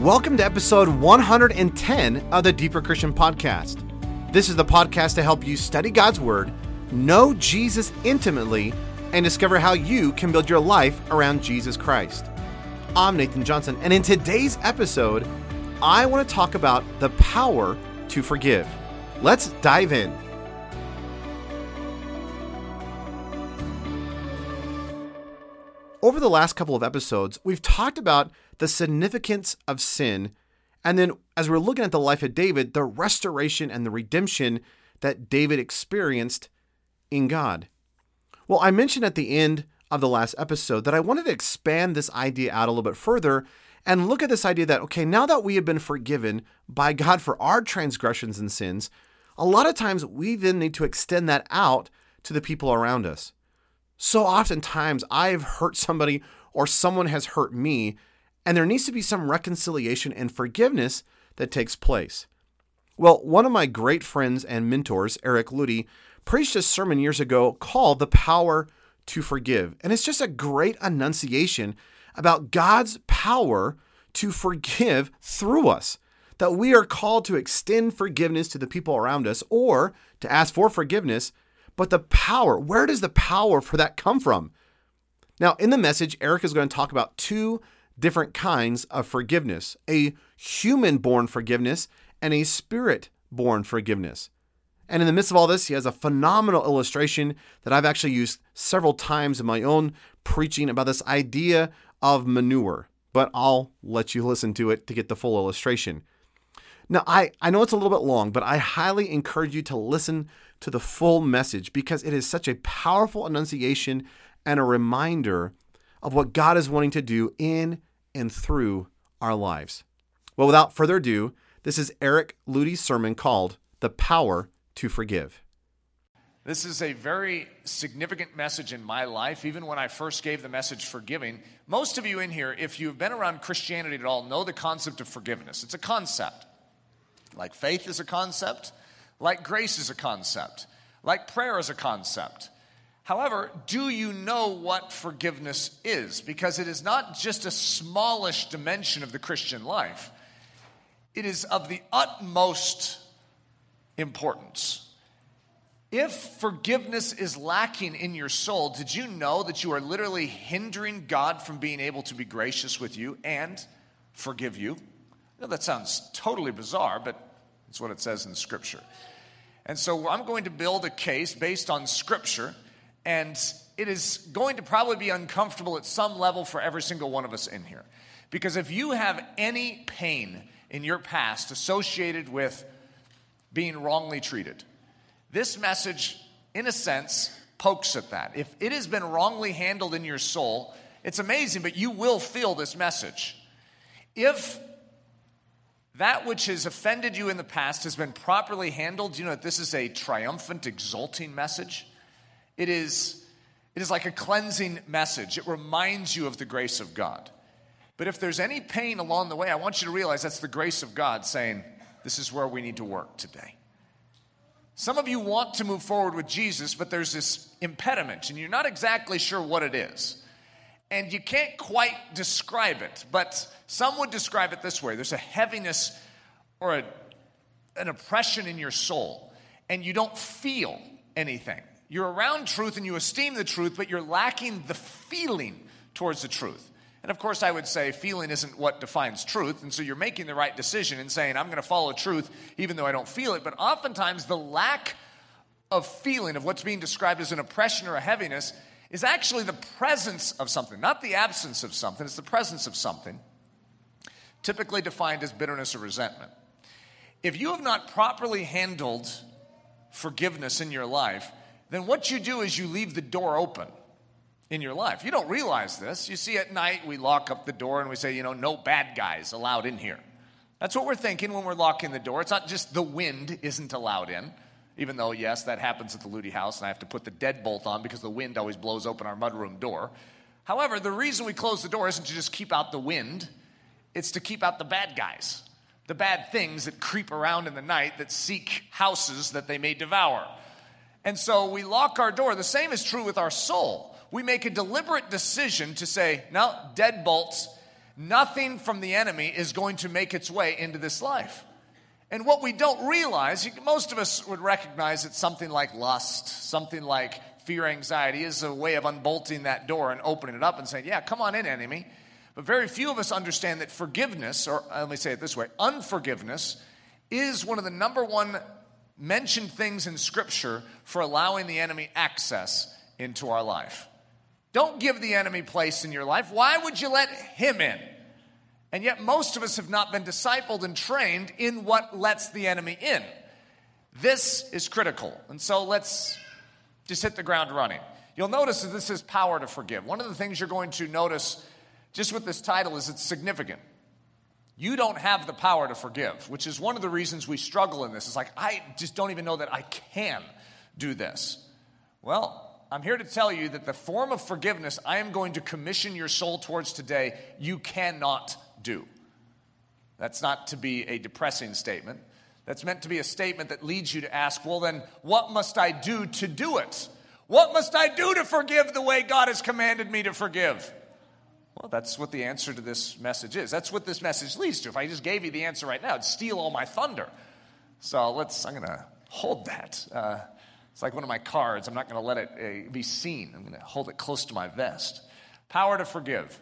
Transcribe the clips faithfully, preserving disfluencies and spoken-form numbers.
Welcome to episode one hundred ten of the Deeper Christian Podcast. This is the podcast to help you study God's Word, know Jesus intimately, and discover how you can build your life around Jesus Christ. I'm Nathan Johnson, and in today's episode, I want to talk about the power to forgive. Let's dive in. Over the last couple of episodes, we've talked about the significance of sin, and then as we're looking at the life of David, the restoration and the redemption that David experienced in God. Well, I mentioned at the end of the last episode that I wanted to expand this idea out a little bit further and look at this idea that, okay, now that we have been forgiven by God for our transgressions and sins, a lot of times we then need to extend that out to the people around us. So oftentimes I've hurt somebody or someone has hurt me, and there needs to be some reconciliation and forgiveness that takes place. Well, one of my great friends and mentors, Eric Ludy, preached a sermon years ago called The Power to Forgive. And it's just a great enunciation about God's power to forgive through us, that we are called to extend forgiveness to the people around us or to ask for forgiveness. But the power, where does the power for that come from? Now, in the message, Eric is going to talk about two different kinds of forgiveness, a human-born forgiveness and a spirit-born forgiveness. And in the midst of all this, he has a phenomenal illustration that I've actually used several times in my own preaching about this idea of manure, but I'll let you listen to it to get the full illustration. Now, I, I know it's a little bit long, but I highly encourage you to listen to the full message because it is such a powerful enunciation and a reminder of what God is wanting to do in and through our lives. Well, without further ado, this is Eric Ludy's sermon called The Power to Forgive. This is a very significant message in my life, even when I first gave the message forgiving. Most of you in here, if you've been around Christianity at all, know the concept of forgiveness. It's a concept. Like faith is a concept, like grace is a concept, like prayer is a concept. However, do you know what forgiveness is? Because it is not just a smallish dimension of the Christian life. It is of the utmost importance. If forgiveness is lacking in your soul, did you know that you are literally hindering God from being able to be gracious with you and forgive you? I know that sounds totally bizarre, but it's what it says in Scripture. And so I'm going to build a case based on Scripture, and it is going to probably be uncomfortable at some level for every single one of us in here. Because if you have any pain in your past associated with being wrongly treated, this message, in a sense, pokes at that. If it has been wrongly handled in your soul, it's amazing, but you will feel this message. If that which has offended you in the past has been properly handled, you know that this is a triumphant, exulting message. It is, it is like a cleansing message. It reminds you of the grace of God. But if there's any pain along the way, I want you to realize that's the grace of God saying, this is where we need to work today. Some of you want to move forward with Jesus, but there's this impediment, and you're not exactly sure what it is. And you can't quite describe it, but some would describe it this way. There's a heaviness or a, an oppression in your soul, and you don't feel anything. You're around truth and you esteem the truth, but you're lacking the feeling towards the truth. And of course, I would say feeling isn't what defines truth, and so you're making the right decision in saying, I'm going to follow truth even though I don't feel it. But oftentimes, the lack of feeling of what's being described as an oppression or a heaviness is actually the presence of something, not the absence of something. It's the presence of something, typically defined as bitterness or resentment. If you have not properly handled forgiveness in your life, then what you do is you leave the door open in your life. You don't realize this. You see, at night, we lock up the door and we say, you know, no bad guys allowed in here. That's what we're thinking when we're locking the door. It's not just the wind isn't allowed in. Even though, yes, that happens at the Ludy house, and I have to put the deadbolt on because the wind always blows open our mudroom door. However, the reason we close the door isn't to just keep out the wind. It's to keep out the bad guys, the bad things that creep around in the night that seek houses that they may devour. And so we lock our door. The same is true with our soul. We make a deliberate decision to say, no, deadbolts. Nothing from the enemy is going to make its way into this life. And what we don't realize, most of us would recognize that something like lust, something like fear, anxiety is a way of unbolting that door and opening it up and saying, yeah, come on in, enemy. But very few of us understand that forgiveness, or let me say it this way, unforgiveness is one of the number one mentioned things in Scripture for allowing the enemy access into our life. Don't give the enemy place in your life. Why would you let him in? And yet most of us have not been discipled and trained in what lets the enemy in. This is critical. And so let's just hit the ground running. You'll notice that this is power to forgive. One of the things you're going to notice just with this title is it's significant. You don't have the power to forgive, which is one of the reasons we struggle in this. It's like, I just don't even know that I can do this. Well, I'm here to tell you that the form of forgiveness I am going to commission your soul towards today, you cannot do. That's not to be a depressing statement. That's meant to be a statement that leads you to ask, well then, what must I do to do it? What must I do to forgive the way God has commanded me to forgive? Well, that's what the answer to this message is. That's what this message leads to. If I just gave you the answer right now, it'd steal all my thunder. So let's, I'm going to hold that. Uh, It's like one of my cards. I'm not going to let it uh, be seen. I'm going to hold it close to my vest. Power to forgive.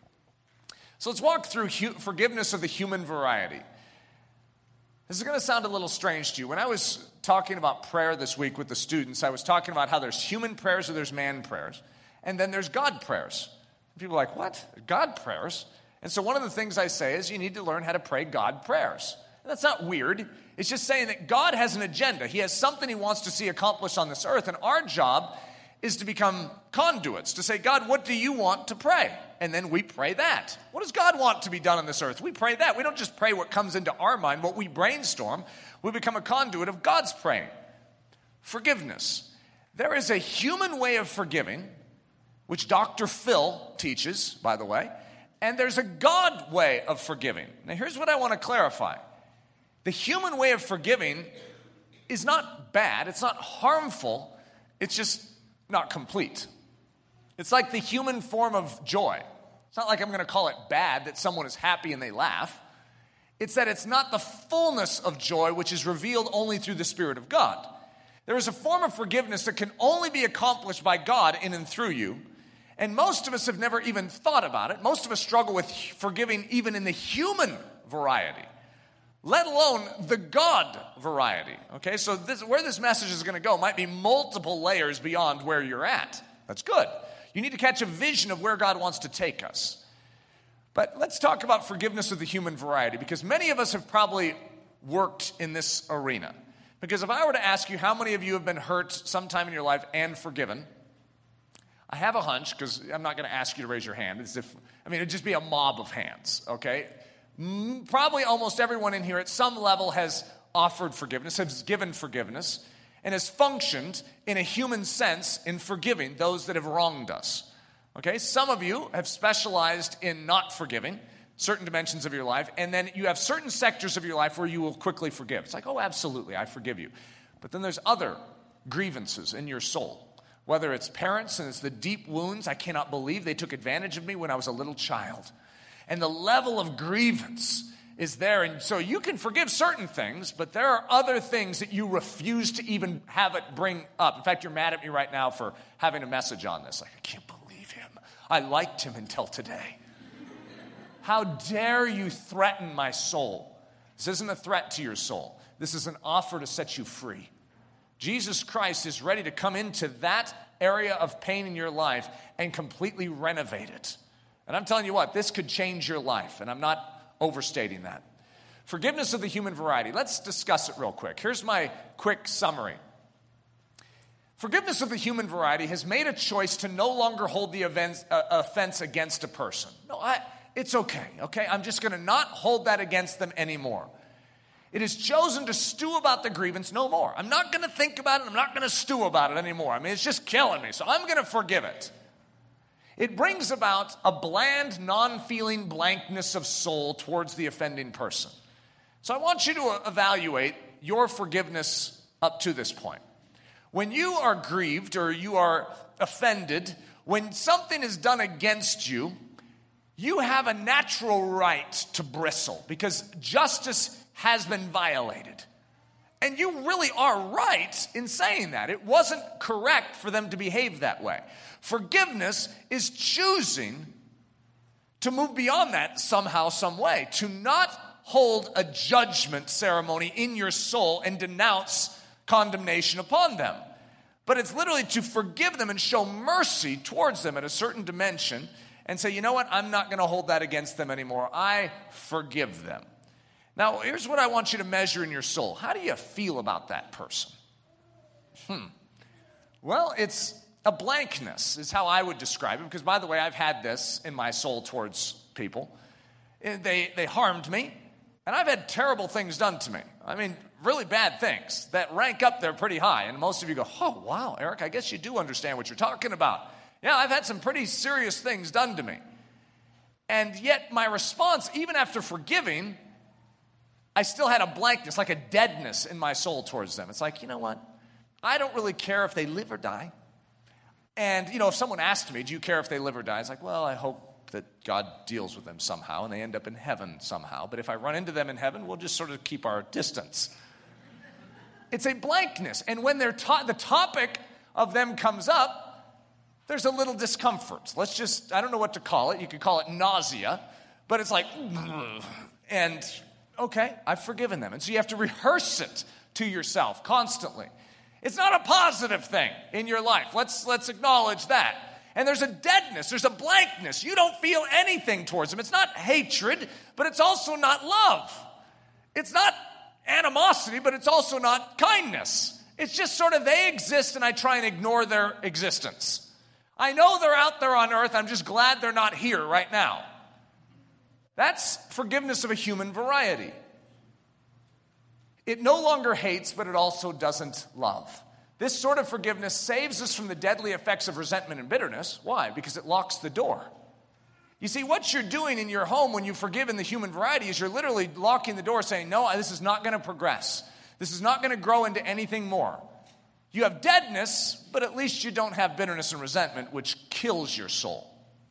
So let's walk through hu- forgiveness of the human variety. This is going to sound a little strange to you. When I was talking about prayer this week with the students, I was talking about how there's human prayers and there's man prayers. And then there's God prayers. People are like, what? God prayers? And so one of the things I say is you need to learn how to pray God prayers. And that's not weird. It's just saying that God has an agenda. He has something he wants to see accomplished on this earth. And our job is to become conduits, to say, God, what do you want to pray? And then we pray that. What does God want to be done on this earth? We pray that. We don't just pray what comes into our mind, what we brainstorm. We become a conduit of God's praying. Forgiveness. There is a human way of forgiving, which Doctor Phil teaches, by the way, and there's a God way of forgiving. Now, here's what I want to clarify. The human way of forgiving is not bad. It's not harmful. It's just not complete. It's like the human form of joy. It's not like I'm going to call it bad that someone is happy and they laugh. It's that it's not the fullness of joy which is revealed only through the Spirit of God. There is a form of forgiveness that can only be accomplished by God in and through you. And most of us have never even thought about it. Most of us struggle with forgiving even in the human variety, let alone the God variety. Okay, so this, where this message is going to go might be multiple layers beyond where you're at. That's good. You need to catch a vision of where God wants to take us. But let's talk about forgiveness of the human variety, because many of us have probably worked in this arena. Because if I were to ask you how many of you have been hurt sometime in your life and forgiven, I have a hunch, because I'm not going to ask you to raise your hand. As if, I mean, it'd just be a mob of hands, okay? Probably almost everyone in here at some level has offered forgiveness, has given forgiveness, and has functioned in a human sense in forgiving those that have wronged us. Okay, some of you have specialized in not forgiving certain dimensions of your life, and then you have certain sectors of your life where you will quickly forgive. It's like, oh, absolutely, I forgive you. But then there's other grievances in your soul, whether it's parents and it's the deep wounds. I cannot believe they took advantage of me when I was a little child. And the level of grievance is there. And so you can forgive certain things, but there are other things that you refuse to even have it bring up. In fact, you're mad at me right now for having a message on this. Like, I can't believe him. I liked him until today. How dare you threaten my soul? This isn't a threat to your soul. This is an offer to set you free. Jesus Christ is ready to come into that area of pain in your life and completely renovate it. And I'm telling you what, this could change your life, and I'm not overstating that. Forgiveness of the human variety. Let's discuss it real quick. Here's my quick summary. Forgiveness of the human variety has made a choice to no longer hold the events, uh, offense against a person. No, I, it's okay, okay? I'm just going to not hold that against them anymore. It has chosen to stew about the grievance no more. I'm not going to think about it. I'm not going to stew about it anymore. I mean, it's just killing me, so I'm going to forgive it. It brings about a bland, non-feeling blankness of soul towards the offending person. So I want you to evaluate your forgiveness up to this point. When you are grieved or you are offended, when something is done against you, you have a natural right to bristle because justice has been violated. And you really are right in saying that. It wasn't correct for them to behave that way. Forgiveness is choosing to move beyond that somehow, some way, to not hold a judgment ceremony in your soul and denounce condemnation upon them. But it's literally to forgive them and show mercy towards them at a certain dimension and say, you know what, I'm not going to hold that against them anymore. I forgive them. Now, here's what I want you to measure in your soul. How do you feel about that person? Hmm. Well, it's a blankness is how I would describe it, because, by the way, I've had this in my soul towards people. They, they harmed me, and I've had terrible things done to me. I mean, really bad things that rank up there pretty high. And most of you go, oh, wow, Eric, I guess you do understand what you're talking about. Yeah, I've had some pretty serious things done to me. And yet my response, even after forgiving, I still had a blankness, like a deadness in my soul towards them. It's like, you know what? I don't really care if they live or die. And, you know, if someone asked me, do you care if they live or die? It's like, well, I hope that God deals with them somehow and they end up in heaven somehow. But if I run into them in heaven, we'll just sort of keep our distance. It's a blankness. And when they're ta- the topic of them comes up, there's a little discomfort. Let's just, I don't know what to call it. You could call it nausea. But it's like, and okay, I've forgiven them. And so you have to rehearse it to yourself constantly. It's not a positive thing in your life. Let's, let's acknowledge that. And there's a deadness, there's a blankness. You don't feel anything towards them. It's not hatred, but it's also not love. It's not animosity, but it's also not kindness. It's just sort of they exist and I try and ignore their existence. I know they're out there on earth. I'm just glad they're not here right now. That's forgiveness of a human variety. It no longer hates, but it also doesn't love. This sort of forgiveness saves us from the deadly effects of resentment and bitterness. Why? Because it locks the door. You see, what you're doing in your home when you forgive in the human variety is you're literally locking the door saying, no, this is not going to progress. This is not going to grow into anything more. You have deadness, but at least you don't have bitterness and resentment, which kills your soul.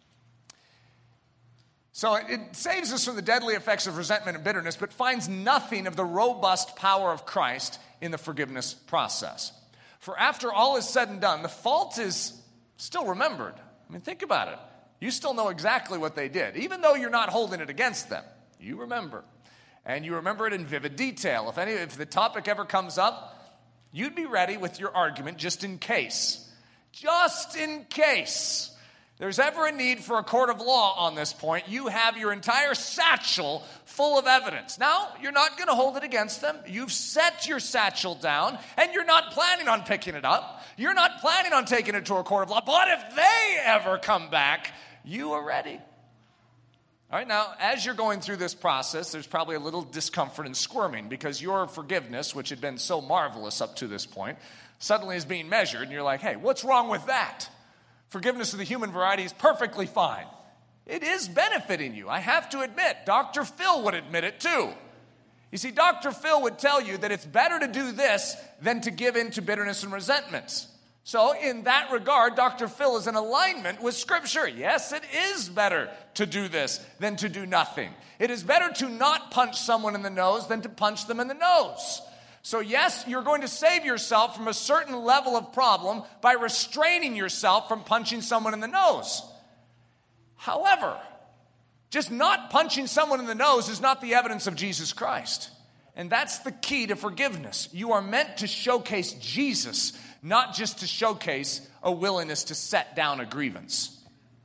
So it saves us from the deadly effects of resentment and bitterness, but finds nothing of the robust power of Christ in the forgiveness process. For after all is said and done, the fault is still remembered. I mean, think about it. You still know exactly what they did, even though you're not holding it against them. You remember. And you remember it in vivid detail. If any, if the topic ever comes up, you'd be ready with your argument just in case. Just in case there's ever a need for a court of law on this point, you have your entire satchel full of evidence. Now, you're not going to hold it against them. You've set your satchel down, and you're not planning on picking it up. You're not planning on taking it to a court of law. But if they ever come back, you are ready. All right, now, as you're going through this process, there's probably a little discomfort and squirming because your forgiveness, which had been so marvelous up to this point, suddenly is being measured, and you're like, hey, what's wrong with that? Forgiveness of the human variety is perfectly fine. It is benefiting you. I have to admit, Doctor Phil would admit it too. You see, Doctor Phil would tell you that it's better to do this than to give in to bitterness and resentments. So in that regard, Doctor Phil is in alignment with Scripture. Yes, it is better to do this than to do nothing. It is better to not punch someone in the nose than to punch them in the nose. So yes, you're going to save yourself from a certain level of problem by restraining yourself from punching someone in the nose. However, just not punching someone in the nose is not the evidence of Jesus Christ. And that's the key to forgiveness. You are meant to showcase Jesus, not just to showcase a willingness to set down a grievance.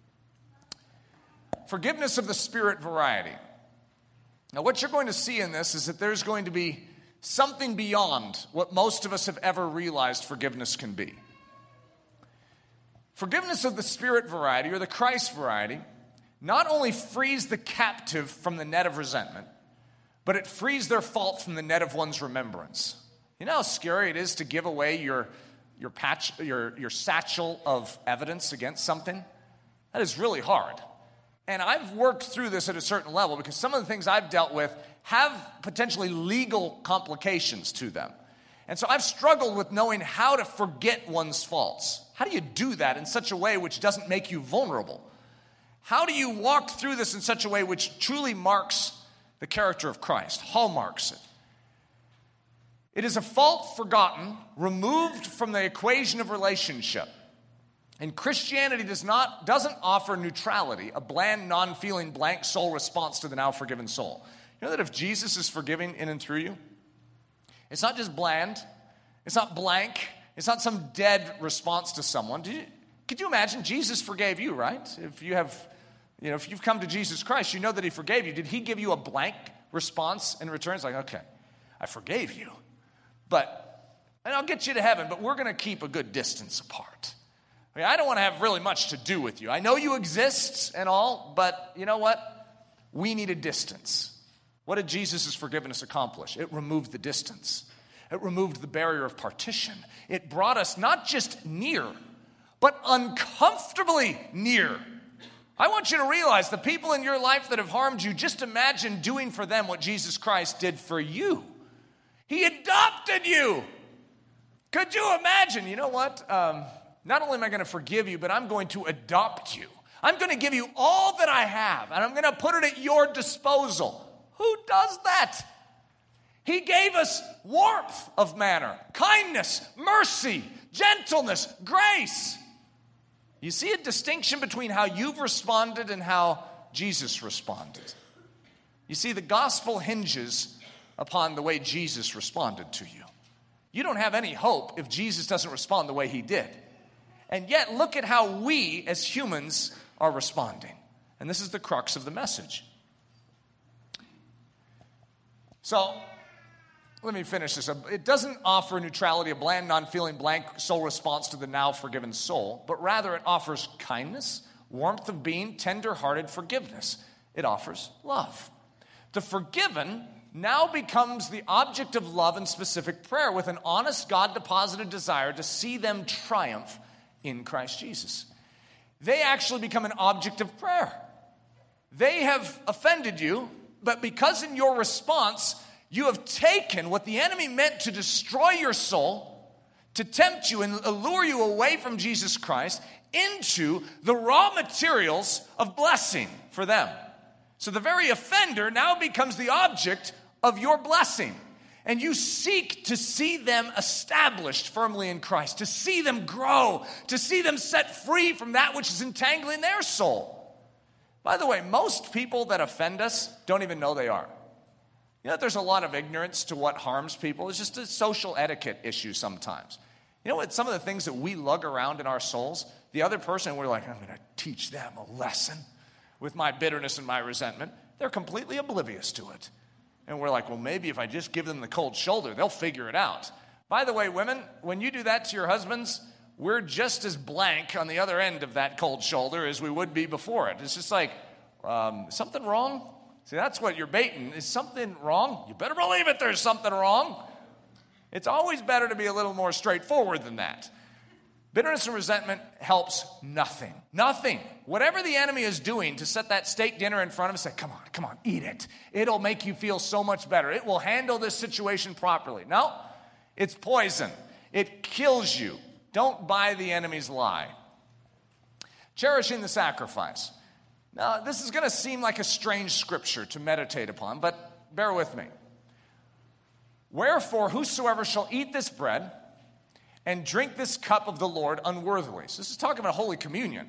Forgiveness of the spirit variety. Now, what you're going to see in this is that there's going to be something beyond what most of us have ever realized forgiveness can be. Forgiveness of the spirit variety, or the Christ variety, not only frees the captive from the net of resentment, but it frees their fault from the net of one's remembrance. You know how scary it is to give away your, your, patch, your, your satchel of evidence against something? That is really hard. And I've worked through this at a certain level because some of the things I've dealt with have potentially legal complications to them. And so I've struggled with knowing how to forget one's faults. How do you do that in such a way which doesn't make you vulnerable? How do you walk through this in such a way which truly marks the character of Christ, hallmarks it? It is a fault forgotten, removed from the equation of relationship. And Christianity does not, doesn't offer neutrality, a bland, non-feeling, blank soul response to the now forgiven soul. You know that if Jesus is forgiving in and through you, it's not just bland, it's not blank, it's not some dead response to someone. Did you, could you imagine Jesus forgave you, right? If you have, you know, if you've come to Jesus Christ, you know that he forgave you. Did he give you a blank response in return? It's like, okay, I forgave you, but, and I'll get you to heaven, but we're going to keep a good distance apart. I mean, I don't want to have really much to do with you. I know you exist and all, but you know what? We need a distance. What did Jesus' forgiveness accomplish? It removed the distance. It removed the barrier of partition. It brought us not just near, but uncomfortably near. I want you to realize the people in your life that have harmed you, just imagine doing for them what Jesus Christ did for you. He adopted you. Could you imagine? You know what? Um, not only am I going to forgive you, but I'm going to adopt you. I'm going to give you all that I have, and I'm going to put it at your disposal. Who does that? He gave us warmth of manner, kindness, mercy, gentleness, grace. You see a distinction between how you've responded and how Jesus responded. You see, the gospel hinges upon the way Jesus responded to you. You don't have any hope if Jesus doesn't respond the way he did. And yet, look at how we as humans are responding. And this is the crux of the message. So, let me finish this up. It doesn't offer neutrality, a bland, non-feeling, blank soul response to the now forgiven soul, but rather it offers kindness, warmth of being, tender-hearted forgiveness. It offers love. The forgiven now becomes the object of love and specific prayer with an honest, God-deposited desire to see them triumph in Christ Jesus. They actually become an object of prayer. They have offended you, but because in your response, you have taken what the enemy meant to destroy your soul, to tempt you and allure you away from Jesus Christ, into the raw materials of blessing for them. So the very offender now becomes the object of your blessing. And you seek to see them established firmly in Christ, to see them grow, to see them set free from that which is entangling their soul. By the way, most people that offend us don't even know they are. You know, there's a lot of ignorance to what harms people. It's just a social etiquette issue sometimes. You know what? Some of the things that we lug around in our souls, the other person, we're like, I'm going to teach them a lesson with my bitterness and my resentment. They're completely oblivious to it. And we're like, well, maybe if I just give them the cold shoulder, they'll figure it out. By the way, women, when you do that to your husbands, we're just as blank on the other end of that cold shoulder as we would be before it. It's just like, um, something wrong? See, that's what you're baiting. Is something wrong? You better believe it, there's something wrong. It's always better to be a little more straightforward than that. Bitterness and resentment helps nothing. Nothing. Whatever the enemy is doing to set that steak dinner in front of us, say, come on, come on, eat it. It'll make you feel so much better. It will handle this situation properly. No, it's poison. It kills you. Don't buy the enemy's lie. Cherishing the sacrifice. Now, this is going to seem like a strange scripture to meditate upon, but bear with me. Wherefore, whosoever shall eat this bread and drink this cup of the Lord unworthily. So this is talking about Holy Communion.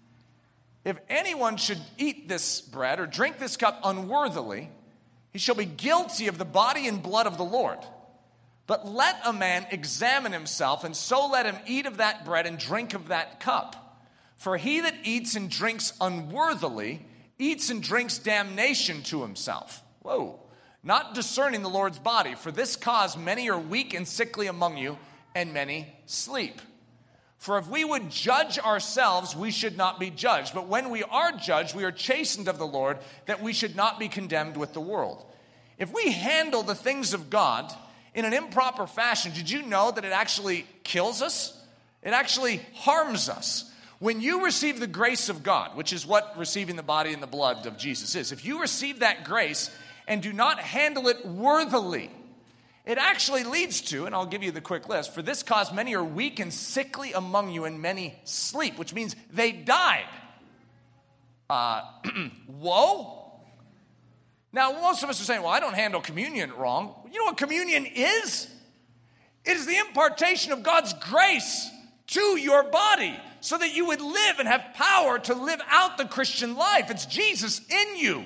If anyone should eat this bread or drink this cup unworthily, he shall be guilty of the body and blood of the Lord. But let a man examine himself, and so let him eat of that bread and drink of that cup. For he that eats and drinks unworthily eats and drinks damnation to himself. Whoa. Not discerning the Lord's body. For this cause many are weak and sickly among you, and many sleep. For if we would judge ourselves, we should not be judged. But when we are judged, we are chastened of the Lord, that we should not be condemned with the world. If we handle the things of God in an improper fashion, did you know that it actually kills us? It actually harms us. When you receive the grace of God, which is what receiving the body and the blood of Jesus is, if you receive that grace and do not handle it worthily, it actually leads to, and I'll give you the quick list, for this cause many are weak and sickly among you, and many sleep, which means they died. Uh, whoa. Now, most of us are saying, well, I don't handle communion wrong. You know what communion is? It is the impartation of God's grace to your body so that you would live and have power to live out the Christian life. It's Jesus in you.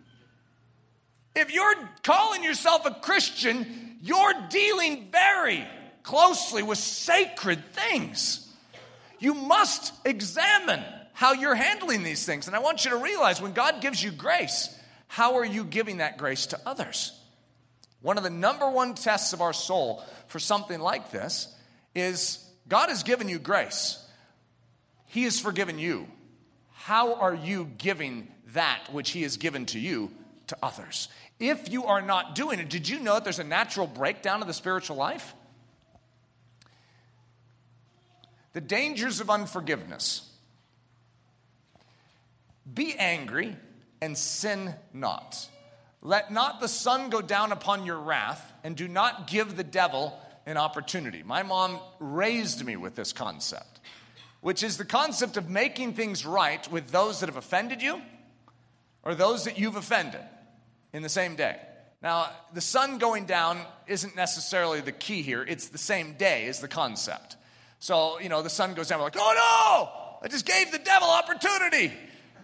If you're calling yourself a Christian, you're dealing very closely with sacred things. You must examine how you're handling these things. And I want you to realize when God gives you grace, how are you giving that grace to others? One of the number one tests of our soul for something like this is God has given you grace. He has forgiven you. How are you giving that which He has given to you to others? If you are not doing it, did you know that there's a natural breakdown of the spiritual life? The dangers of unforgiveness. Be angry and sin not. Let not the sun go down upon your wrath, and do not give the devil an opportunity. My mom raised me with this concept, which is the concept of making things right with those that have offended you or those that you've offended in the same day. Now, the sun going down isn't necessarily the key here. It's the same day is the concept. So, you know, the sun goes down, we're like, oh no, I just gave the devil opportunity.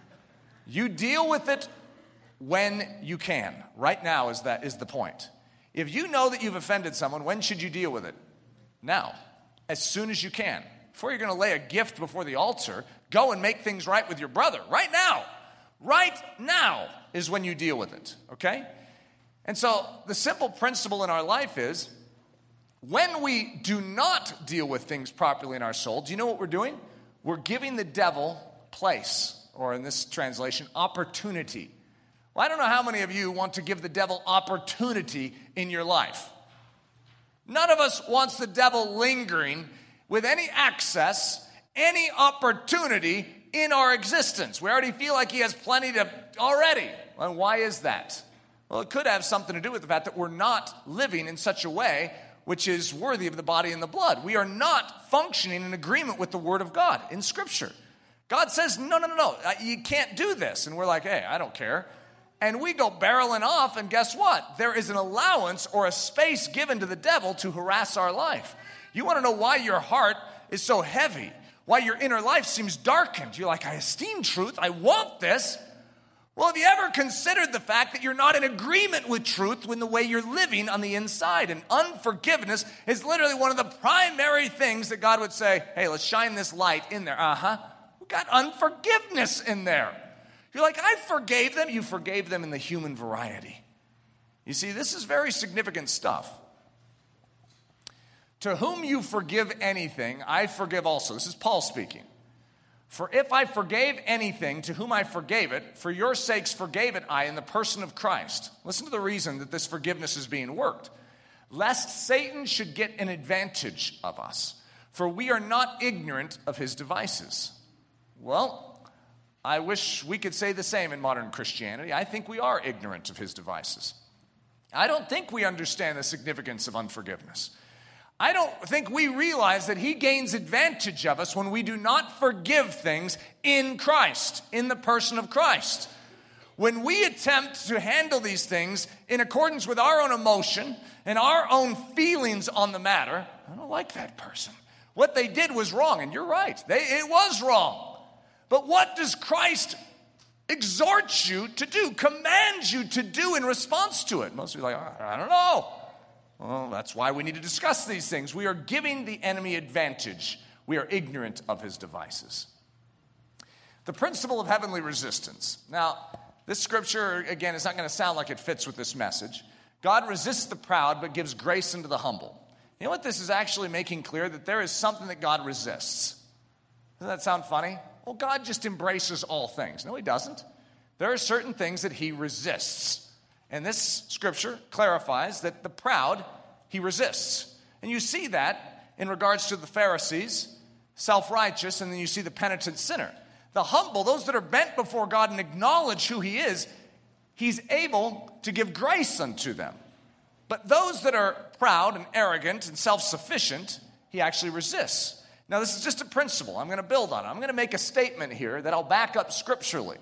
You deal with it when you can. Right now is that is the point. If you know that you've offended someone, when should you deal with it? Now, as soon as you can. Before you're going to lay a gift before the altar, go and make things right with your brother. Right now. Right now is when you deal with it, okay? And so the simple principle in our life is when we do not deal with things properly in our soul, do you know what we're doing? We're giving the devil place, or in this translation, opportunity. Well, I don't know how many of you want to give the devil opportunity in your life. None of us wants the devil lingering with any access, any opportunity in our existence. We already feel like he has plenty to already. And why is that? Well, it could have something to do with the fact that we're not living in such a way which is worthy of the body and the blood. We are not functioning in agreement with the Word of God in Scripture. God says, no, no, no, no, you can't do this. And we're like, hey, I don't care. And we go barreling off, and guess what? There is an allowance or a space given to the devil to harass our life. You want to know why your heart is so heavy, why your inner life seems darkened. You're like, I esteem truth, I want this. Well, have you ever considered the fact that you're not in agreement with truth in the way you're living on the inside? And unforgiveness is literally one of the primary things that God would say, hey, let's shine this light in there. Uh-huh. We've got unforgiveness in there. You're like, I forgave them. You forgave them in the human variety. You see, this is very significant stuff. To whom you forgive anything, I forgive also. This is Paul speaking. For if I forgave anything to whom I forgave it, for your sakes forgave it I in the person of Christ. Listen to the reason that this forgiveness is being worked. Lest Satan should get an advantage of us, for we are not ignorant of his devices. Well, I wish we could say the same in modern Christianity. I think we are ignorant of his devices. I don't think we understand the significance of unforgiveness. I don't think we realize that he gains advantage of us when we do not forgive things in Christ, in the person of Christ. When we attempt to handle these things in accordance with our own emotion and our own feelings on the matter, I don't like that person. What they did was wrong, and you're right. They, it was wrong. But what does Christ exhort you to do, command you to do in response to it? Most people are like, I don't know. Well, that's why we need to discuss these things. We are giving the enemy advantage. We are ignorant of his devices. The principle of heavenly resistance. Now, this scripture, again, is not going to sound like it fits with this message. God resists the proud, but gives grace unto the humble. You know what this is actually making clear? That there is something that God resists. Doesn't that sound funny? Well, God just embraces all things. No, he doesn't. There are certain things that he resists. And this scripture clarifies that the proud, he resists. And you see that in regards to the Pharisees, self-righteous, and then you see the penitent sinner. The humble, those that are bent before God and acknowledge who he is, he's able to give grace unto them. But those that are proud and arrogant and self-sufficient, he actually resists. Now, this is just a principle. I'm going to build on it. I'm going to make a statement here that I'll back up scripturally.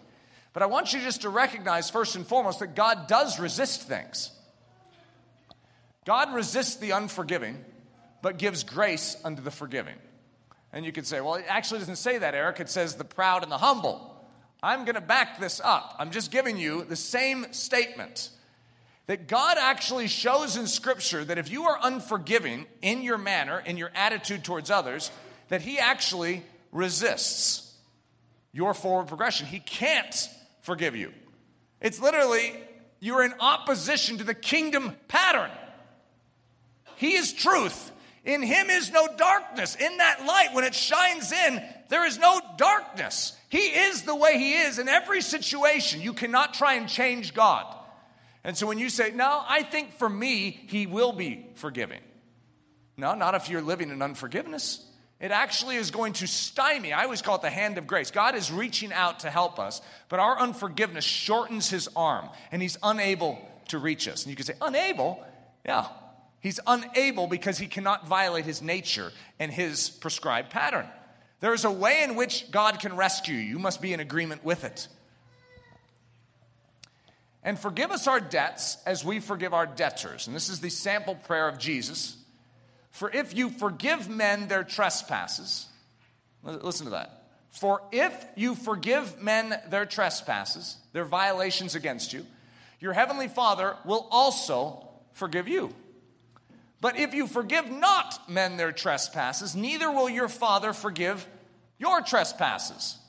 But I want you just to recognize, first and foremost, that God does resist things. God resists the unforgiving, but gives grace unto the forgiving. And you could say, well, it actually doesn't say that, Eric. It says the proud and the humble. I'm going to back this up. I'm just giving you the same statement. That God actually shows in Scripture that if you are unforgiving in your manner, in your attitude towards others, that He actually resists your forward progression. He can't forgive you. It's literally, you're in opposition to the kingdom pattern. He is truth. In Him is no darkness. In that light, when it shines in, there is no darkness. He is the way He is in every situation. You cannot try and change God. And so when you say, no, I think for me, He will be forgiving. No, not if you're living in unforgiveness. It actually is going to stymie. I always call it the hand of grace. God is reaching out to help us, but our unforgiveness shortens His arm, and He's unable to reach us. And you can say, unable? Yeah. He's unable because He cannot violate His nature and His prescribed pattern. There is a way in which God can rescue you. You must be in agreement with it. And forgive us our debts as we forgive our debtors. And this is the sample prayer of Jesus. For if you forgive men their trespasses, listen to that. For if you forgive men their trespasses, their violations against you, your heavenly Father will also forgive you. But if you forgive not men their trespasses, neither will your Father forgive your trespasses.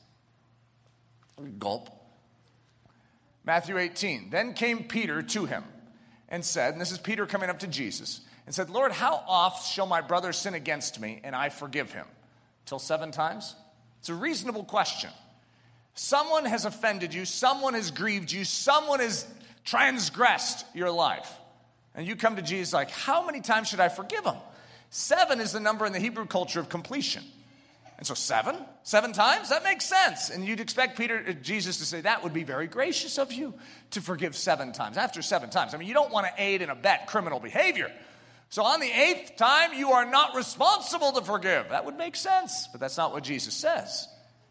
Gulp. Matthew eighteen. Then came Peter to him and said, and this is Peter coming up to Jesus, and said, Lord, how oft shall my brother sin against me and I forgive him? Till seven times? It's a reasonable question. Someone has offended you, someone has grieved you, someone has transgressed your life. And you come to Jesus like, how many times should I forgive him? Seven is the number in the Hebrew culture of completion. And so seven? Seven times? That makes sense. And you'd expect Peter, Jesus to say, that would be very gracious of you to forgive seven times. After seven times. I mean, you don't want to aid and abet criminal behavior. So on the eighth time, you are not responsible to forgive. That would make sense. But that's not what Jesus says.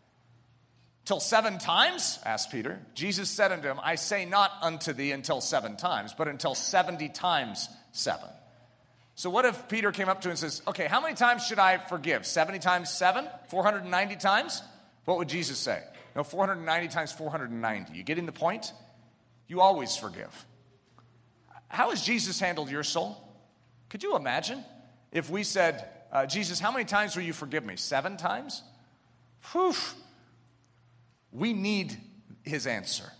Till seven times? Asked Peter. Jesus said unto him, I say not unto thee until seven times, but until seventy times seven. So what if Peter came up to him and says, okay, how many times should I forgive? seventy times seven? four hundred ninety times? What would Jesus say? No, four hundred ninety times four hundred ninety. You getting the point? You always forgive. How has Jesus handled your soul? Could you imagine if we said, uh, Jesus, how many times will you forgive me? Seven times? Whew. We need his answer.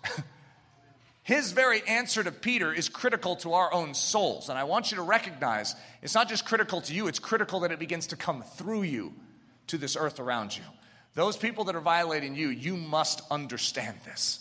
His very answer to Peter is critical to our own souls. And I want you to recognize it's not just critical to you, it's critical that it begins to come through you to this earth around you. Those people that are violating you, you must understand this.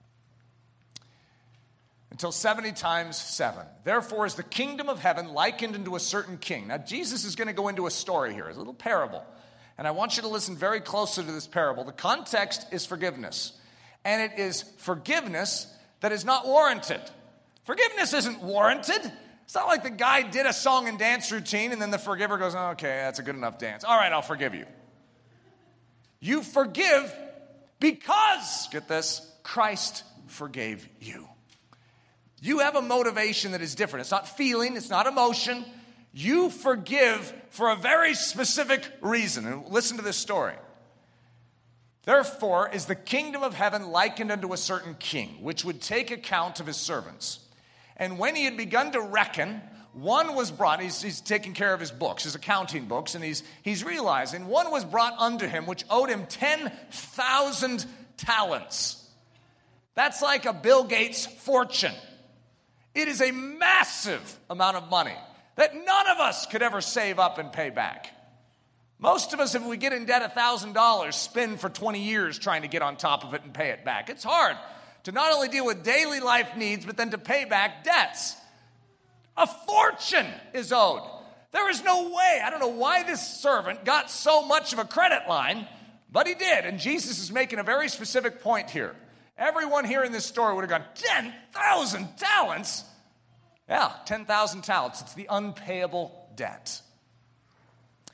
Until seventy times seven. Therefore is the kingdom of heaven likened unto a certain king. Now Jesus is going to go into a story here, a little parable. And I want you to listen very closely to this parable. The context is forgiveness. And it is forgiveness that is not warranted. Forgiveness isn't warranted. It's not like the guy did a song and dance routine and then the forgiver goes, oh, okay, that's a good enough dance. All right, I'll forgive you. You forgive because, get this, Christ forgave you. You have a motivation that is different. It's not feeling, it's not emotion. You forgive for a very specific reason. And listen to this story. Therefore is the kingdom of heaven likened unto a certain king, which would take account of his servants. And when he had begun to reckon, one was brought, he's, he's taking care of his books, his accounting books, and he's, he's realizing one was brought unto him, which owed him ten thousand talents. That's like a Bill Gates fortune. It is a massive amount of money that none of us could ever save up and pay back. Most of us, if we get in debt one thousand dollars, spend for twenty years trying to get on top of it and pay it back. It's hard to not only deal with daily life needs, but then to pay back debts. A fortune is owed. There is no way. I don't know why this servant got so much of a credit line, but he did. And Jesus is making a very specific point here. Everyone here in this story would have gone, ten thousand talents? Yeah, ten thousand talents. It's the unpayable debt.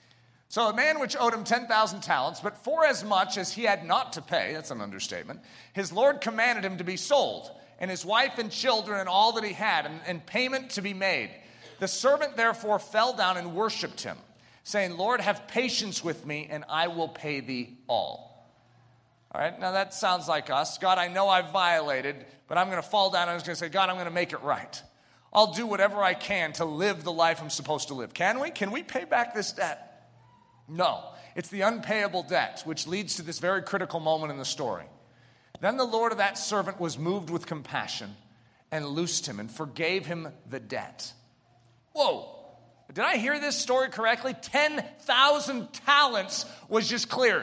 So a man which owed him ten thousand talents, but for as much as he had not to pay, that's an understatement, his Lord commanded him to be sold, and his wife and children and all that he had, and, and payment to be made. The servant therefore fell down and worshipped him, saying, Lord, have patience with me, and I will pay thee all. All right, now that sounds like us. God, I know I've violated, but I'm going to fall down and I'm just going to say, God, I'm going to make it right. I'll do whatever I can to live the life I'm supposed to live. Can we? Can we pay back this debt? No, it's the unpayable debt, which leads to this very critical moment in the story. Then the Lord of that servant was moved with compassion and loosed him and forgave him the debt. Whoa, did I hear this story correctly? ten thousand talents was just cleared.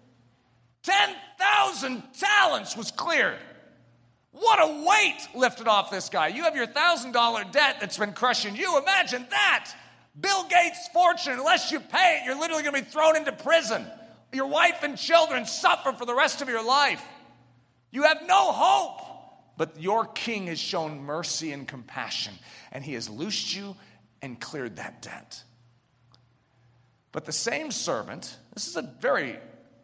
ten thousand talents was cleared. What a weight lifted off this guy. You have your one thousand dollars debt that's been crushing you. Imagine that. Bill Gates' fortune, unless you pay it, you're literally going to be thrown into prison. Your wife and children suffer for the rest of your life. You have no hope. But your king has shown mercy and compassion, and he has loosed you and cleared that debt. But the same servant, this is a very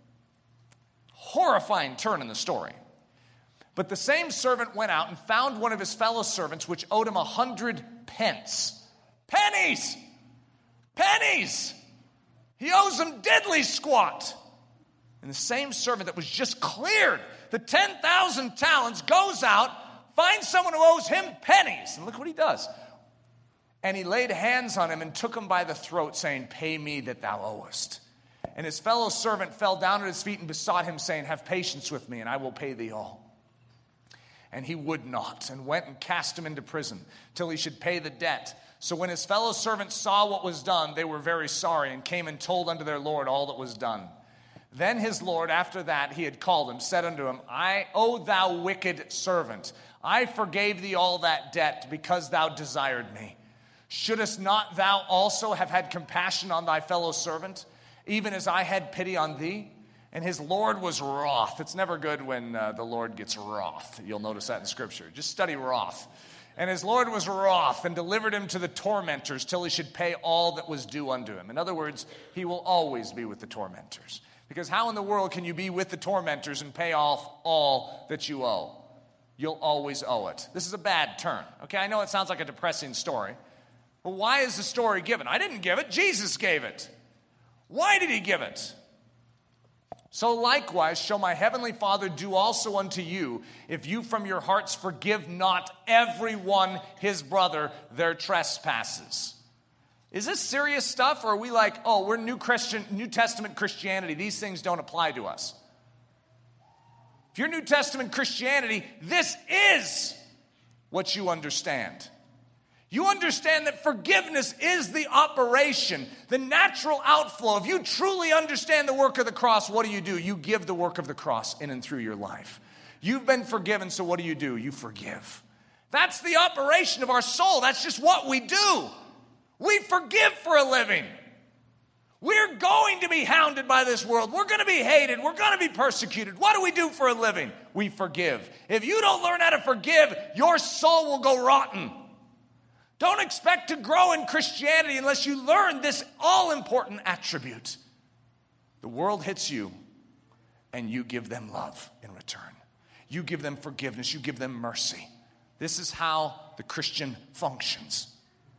horrifying turn in the story. But the same servant went out and found one of his fellow servants, which owed him a hundred pence. Pennies! Pennies! He owes him diddly squat. And the same servant that was just cleared the ten thousand talents goes out, finds someone who owes him pennies. And look what he does. And he laid hands on him and took him by the throat, saying, pay me that thou owest. And his fellow servant fell down at his feet and besought him, saying, have patience with me, and I will pay thee all. And he would not, and went and cast him into prison, till he should pay the debt. So when his fellow servants saw what was done, they were very sorry, and came and told unto their Lord all that was done. Then his Lord, after that he had called him, said unto him, I, O thou wicked servant, I forgave thee all that debt, because thou desired me. Shouldest not thou also have had compassion on thy fellow servant, even as I had pity on thee? And his Lord was wroth. It's never good when uh, the Lord gets wroth. You'll notice that in Scripture. Just study wroth. And his Lord was wroth and delivered him to the tormentors till he should pay all that was due unto him. In other words, he will always be with the tormentors. Because how in the world can you be with the tormentors and pay off all that you owe? You'll always owe it. This is a bad turn. Okay, I know it sounds like a depressing story. But why is the story given? I didn't give it. Jesus gave it. Why did he give it? So likewise shall my heavenly Father do also unto you, if you from your hearts forgive not everyone his brother their trespasses. Is this serious stuff, or are we like, oh, we're New Christian, New Testament Christianity, these things don't apply to us? If you're New Testament Christianity, this is what you understand. You understand that forgiveness is the operation, the natural outflow. If you truly understand the work of the cross, what do you do? You give the work of the cross in and through your life. You've been forgiven, so what do you do? You forgive. That's the operation of our soul. That's just what we do. We forgive for a living. We're going to be hounded by this world. We're going to be hated. We're going to be persecuted. What do we do for a living? We forgive. If you don't learn how to forgive, your soul will go rotten. Don't expect to grow in Christianity unless you learn this all-important attribute. The world hits you, and you give them love in return. You give them forgiveness. You give them mercy. This is how the Christian functions.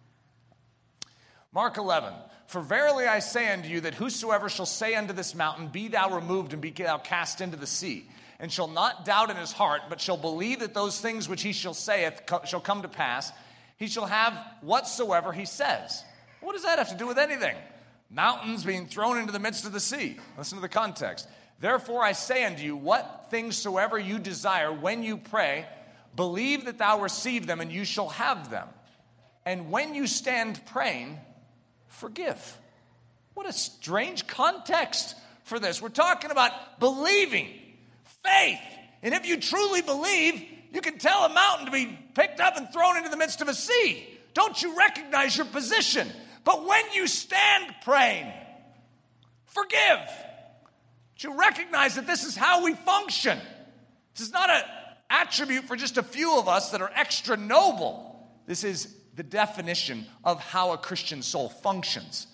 Mark eleven, for verily I say unto you that whosoever shall say unto this mountain, be thou removed and be thou cast into the sea, and shall not doubt in his heart, but shall believe that those things which he shall saith shall come to pass, he shall have whatsoever he says. What does that have to do with anything? Mountains being thrown into the midst of the sea. Listen to the context. Therefore I say unto you, what things soever you desire when you pray, believe that thou receive them, and you shall have them. And when you stand praying, forgive. What a strange context for this. We're talking about believing, faith. And if you truly believe, you can tell a mountain to be picked up and thrown into the midst of a sea. Don't you recognize your position? But when you stand praying, forgive. Don't you recognize that this is how we function? This is not an attribute for just a few of us that are extra noble. This is the definition of how a Christian soul functions.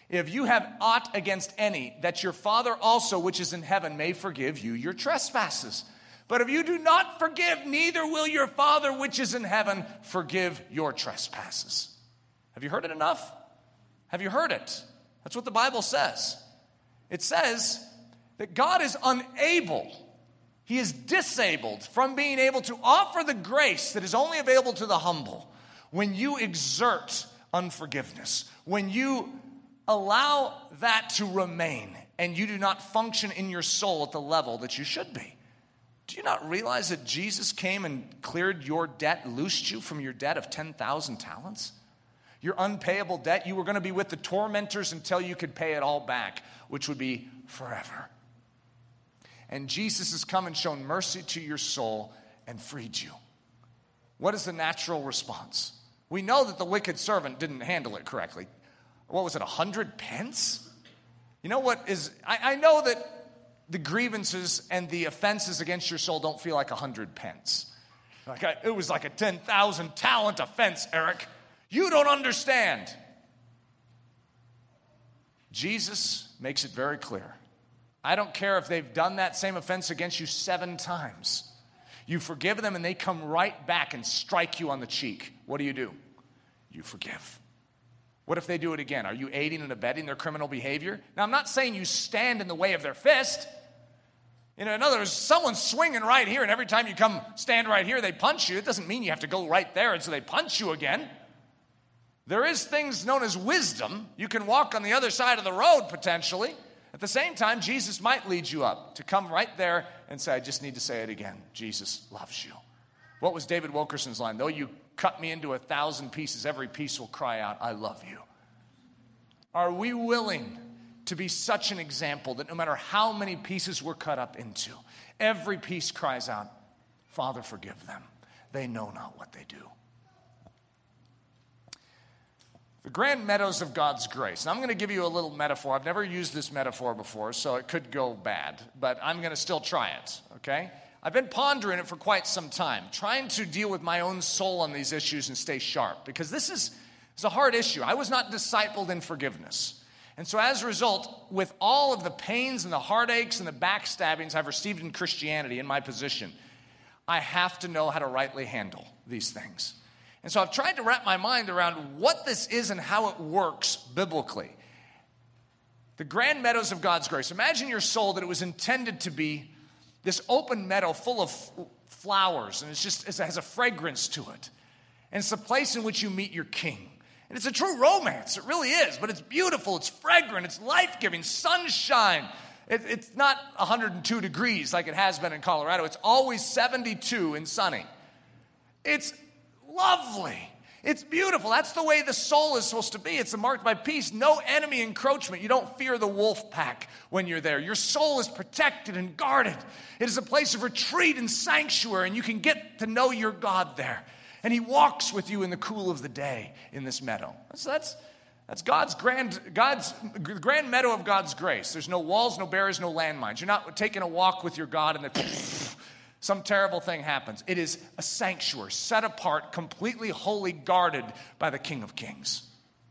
If you have aught against any, that your Father also which is in heaven may forgive you your trespasses. But if you do not forgive, neither will your Father which is in heaven forgive your trespasses. Have you heard it enough? Have you heard it? That's what the Bible says. It says that God is unable, He is disabled from being able to offer the grace that is only available to the humble when you exert unforgiveness, when you allow that to remain and you do not function in your soul at the level that you should be. Do you not realize that Jesus came and cleared your debt, loosed you from your debt of ten thousand talents? Your unpayable debt, you were going to be with the tormentors until you could pay it all back, which would be forever. And Jesus has come and shown mercy to your soul and freed you. What is the natural response? We know that the wicked servant didn't handle it correctly. What was it, a hundred pence? You know what is, I, I know that the grievances and the offenses against your soul don't feel like a hundred pence. Like I, it was like a ten thousand talent offense, Eric. You don't understand. Jesus makes it very clear. I don't care if they've done that same offense against you seven times. You forgive them and they come right back and strike you on the cheek. What do you do? You forgive. What if they do it again? Are you aiding and abetting their criminal behavior? Now, I'm not saying you stand in the way of their fist. You know, in other words, someone's swinging right here, and every time you come stand right here, they punch you. It doesn't mean you have to go right there, and so they punch you again. There is things known as wisdom. You can walk on the other side of the road, potentially. At the same time, Jesus might lead you up to come right there and say, I just need to say it again. Jesus loves you. What was David Wilkerson's line? Though you cut me into a thousand pieces, every piece will cry out, I love you. Are we willing to be such an example that no matter how many pieces we're cut up into, every piece cries out, Father, forgive them. They know not what they do. The grand meadows of God's grace. Now, I'm going to give you a little metaphor. I've never used this metaphor before, so it could go bad, but I'm going to still try it, okay? I've been pondering it for quite some time, trying to deal with my own soul on these issues and stay sharp, because this is it's a hard issue. I was not discipled in forgiveness. And so as a result, with all of the pains and the heartaches and the backstabbings I've received in Christianity in my position, I have to know how to rightly handle these things. And so I've tried to wrap my mind around what this is and how it works biblically. The grand meadows of God's grace. Imagine your soul that it was intended to be this open meadow full of flowers, and it's just, it has a fragrance to it. And it's the place in which you meet your king. And it's a true romance. It really is, but it's beautiful, it's fragrant, it's life-giving, sunshine. It, it's not one hundred two degrees like it has been in Colorado. It's always seventy-two and sunny. It's lovely. It's beautiful. That's the way the soul is supposed to be. It's marked by peace, no enemy encroachment. You don't fear the wolf pack when you're there. Your soul is protected and guarded. It is a place of retreat and sanctuary, and you can get to know your God there. And he walks with you in the cool of the day in this meadow. So that's that's God's grand God's grand meadow of God's grace. There's no walls, no barriers, no landmines. You're not taking a walk with your God and then some terrible thing happens. It is a sanctuary, set apart, completely holy, guarded by the King of Kings.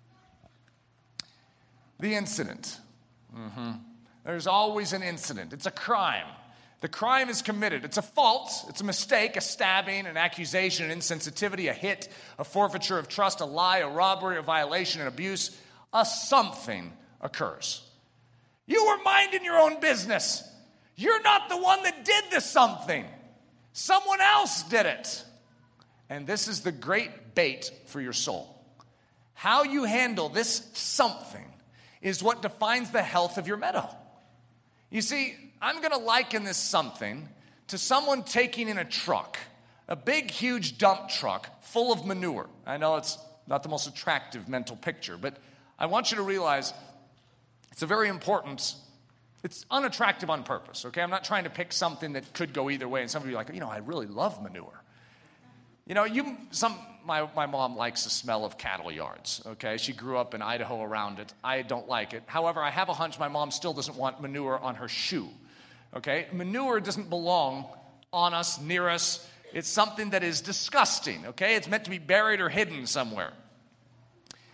The incident. Mm-hmm. There's always an incident. It's a crime. The crime is committed. It's a fault. It's a mistake, a stabbing, an accusation, an insensitivity, a hit, a forfeiture of trust, a lie, a robbery, a violation, an abuse. A something occurs. You were minding your own business. You're not the one that did the something. Someone else did it. And this is the great bait for your soul. How you handle this something is what defines the health of your meadow. You see, I'm going to liken this something to someone taking in a truck, a big, huge dump truck full of manure. I know it's not the most attractive mental picture, but I want you to realize it's a very important, it's unattractive on purpose, okay? I'm not trying to pick something that could go either way, and some of you are like, you know, I really love manure. You know, you some my, my mom likes the smell of cattle yards, okay? She grew up in Idaho around it. I don't like it. However, I have a hunch my mom still doesn't want manure on her shoe, okay? Manure doesn't belong on us, near us. It's something that is disgusting, okay? It's meant to be buried or hidden somewhere.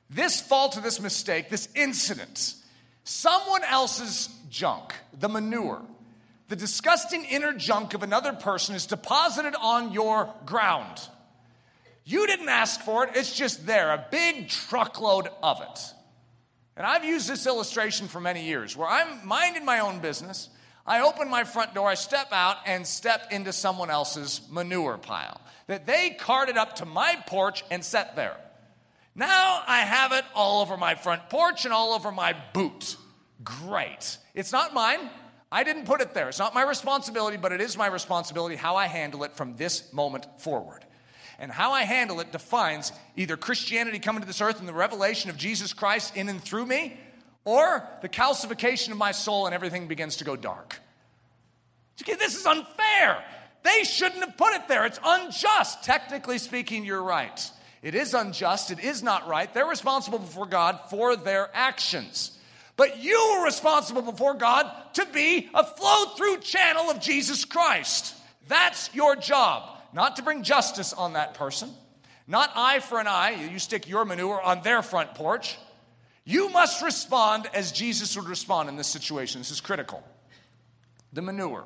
this fault or this mistake, this incident, someone else's junk, the manure, the disgusting inner junk of another person is deposited on your ground. You didn't ask for it, it's just there, a big truckload of it. And I've used this illustration for many years, where I'm minding my own business, I open my front door, I step out and step into someone else's manure pile that they carted up to my porch and set there. Now I have it all over my front porch and all over my boot. Great. It's not mine. I didn't put it there. It's not my responsibility, but it is my responsibility how I handle it from this moment forward. And how I handle it defines either Christianity coming to this earth and the revelation of Jesus Christ in and through me, or the calcification of my soul and everything begins to go dark. Okay, this is unfair. They shouldn't have put it there. It's unjust. Technically speaking, you're right. It is unjust. It is not right. They're responsible before God for their actions. But you are responsible before God to be a flow-through channel of Jesus Christ. That's your job. Not to bring justice on that person. Not eye for an eye. You stick your manure on their front porch. You must respond as Jesus would respond in this situation. This is critical. The manure.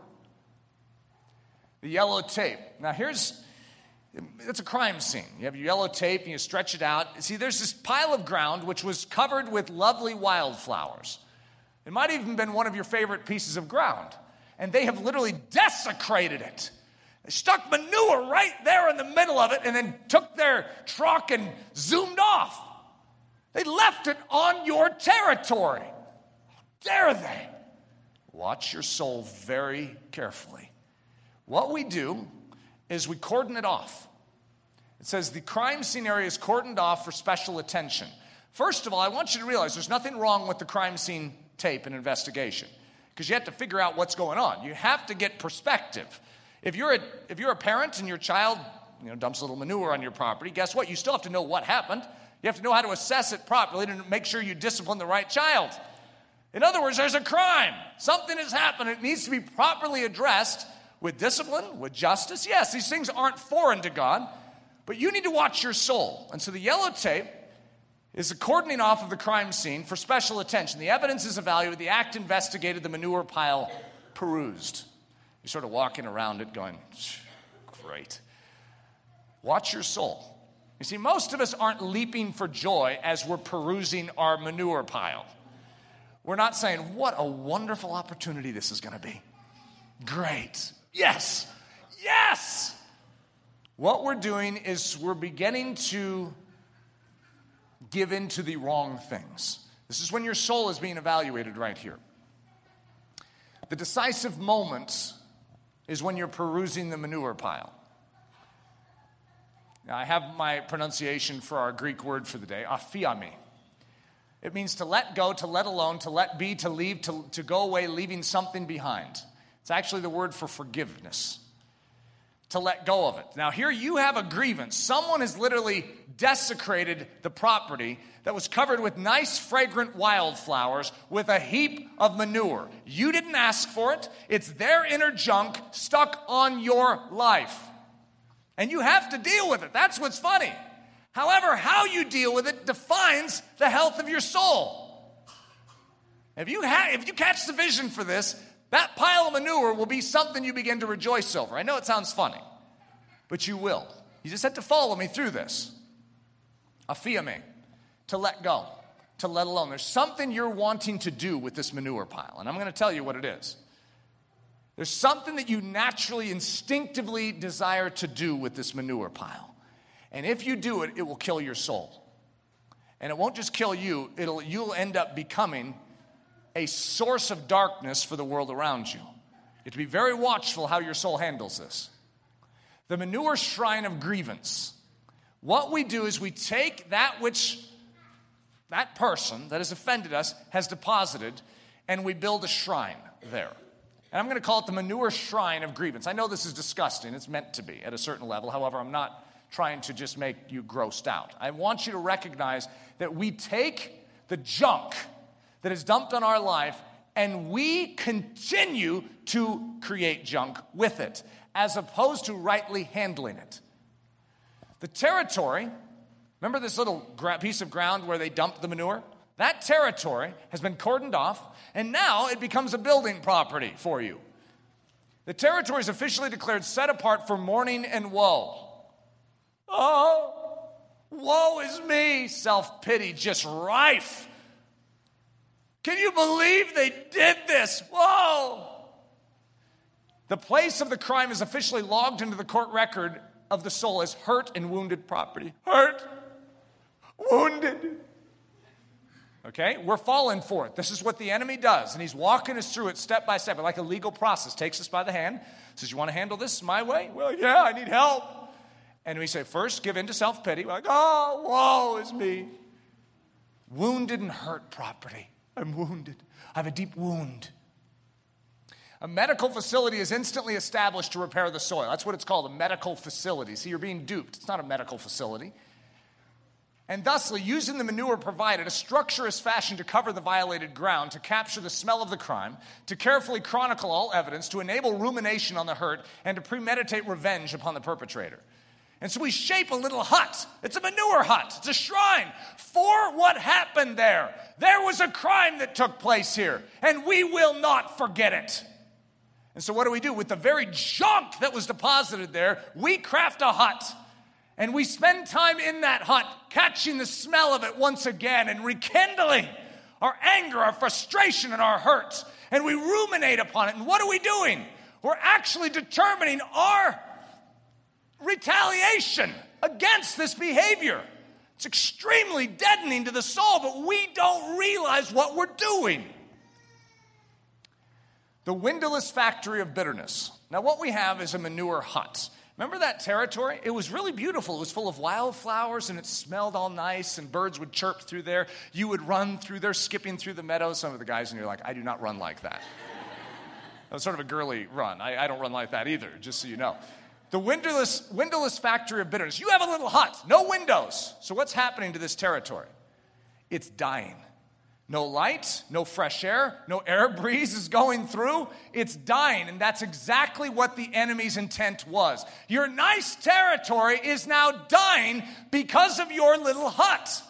The yellow tape. Now here's, it's a crime scene. You have your yellow tape and you stretch it out. See, there's this pile of ground which was covered with lovely wildflowers. It might have even been one of your favorite pieces of ground. And they have literally desecrated it. They stuck manure right there in the middle of it and then took their truck and zoomed off. They left it on your territory. How dare they? Watch your soul very carefully. What we do is we cordon it off. It says the crime scene area is cordoned off for special attention. First of all, I want you to realize there's nothing wrong with the crime scene tape and investigation, because you have to figure out what's going on. You have to get perspective. If you're a, if you're a parent and your child, you know, dumps a little manure on your property, guess what? You still have to know what happened. You have to know how to assess it properly to make sure you discipline the right child. In other words, there's a crime. Something has happened. It needs to be properly addressed with discipline, with justice. Yes, these things aren't foreign to God, but you need to watch your soul. And so the yellow tape is the cordoning off of the crime scene for special attention. The evidence is evaluated, the act investigated, the manure pile perused. You're sort of walking around it going, great. Watch your soul. You see, most of us aren't leaping for joy as we're perusing our manure pile. We're not saying, what a wonderful opportunity this is going to be. Great. Yes. Yes. What we're doing is we're beginning to give in to the wrong things. This is when your soul is being evaluated right here. The decisive moment is when you're perusing the manure pile. Now, I have my pronunciation for our Greek word for the day, aphiami. It means to let go, to let alone, to let be, to leave, to, to go away, leaving something behind. It's actually the word for forgiveness. To let go of it. Now, here you have a grievance. Someone has literally desecrated the property that was covered with nice, fragrant wildflowers with a heap of manure. You didn't ask for it. It's their inner junk stuck on your life. And you have to deal with it. That's what's funny. However, how you deal with it defines the health of your soul. If you, ha- if you catch the vision for this, that pile of manure will be something you begin to rejoice over. I know it sounds funny, but you will. You just have to follow me through this. Aphiami, to let go, to let alone. There's something you're wanting to do with this manure pile, and I'm going to tell you what it is. There's something that you naturally, instinctively desire to do with this manure pile. And if you do it, it will kill your soul. And it won't just kill you, it'll you'll end up becoming a source of darkness for the world around you. You have to be very watchful how your soul handles this. The manure shrine of grievance. What we do is we take that which that person that has offended us has deposited, and we build a shrine there. And I'm going to call it the manure shrine of grievance. I know this is disgusting. It's meant to be at a certain level. However, I'm not trying to just make you grossed out. I want you to recognize that we take the junk that is dumped on our life and we continue to create junk with it, as opposed to rightly handling it. The territory Remember this little gra- piece of ground where they dumped the manure? That territory has been cordoned off, and now it becomes a building property for you. The territory is officially declared set apart for mourning and woe. Oh, woe is me. Self-pity just rife. Can you believe they did this? Whoa! The place of the crime is officially logged into the court record of the soul as hurt and wounded property. Hurt, wounded. Okay, we're falling for it. This is what the enemy does, and he's walking us through it step by step, like a legal process. Takes us by the hand, says, you want to handle this my way? Well, yeah, I need help. And we say, first, give in to self-pity. We're like, oh, woe is me. Wounded and hurt property. I'm wounded. I have a deep wound. A medical facility is instantly established to repair the soil. That's what it's called, a medical facility. See, you're being duped. It's not a medical facility. And thusly, using the manure provided, a structure is fashioned to cover the violated ground, to capture the smell of the crime, to carefully chronicle all evidence, to enable rumination on the hurt, and to premeditate revenge upon the perpetrator. And so we shape a little hut. It's a manure hut. It's a shrine for what happened there. There was a crime that took place here, and we will not forget it. And so what do we do? With the very junk that was deposited there, we craft a hut. And we spend time in that hut, catching the smell of it once again and rekindling our anger, our frustration, and our hurt. And we ruminate upon it. And what are we doing? We're actually determining our retaliation against this behavior. It's extremely deadening to the soul, but we don't realize what we're doing. The windowless factory of bitterness. Now, what we have is a manure hut. Remember that territory? It was really beautiful. It was full of wildflowers, and it smelled all nice, and birds would chirp through there. You would run through there, skipping through the meadows. Some of the guys, and you're like, I do not run like that. That was sort of a girly run. I, I don't run like that either, just so you know. The windowless, windowless factory of bitterness. You have a little hut, no windows. So what's happening to this territory? It's dying. No light, no fresh air, no air breeze is going through. It's dying, and that's exactly what the enemy's intent was. Your nice territory is now dying because of your little hut.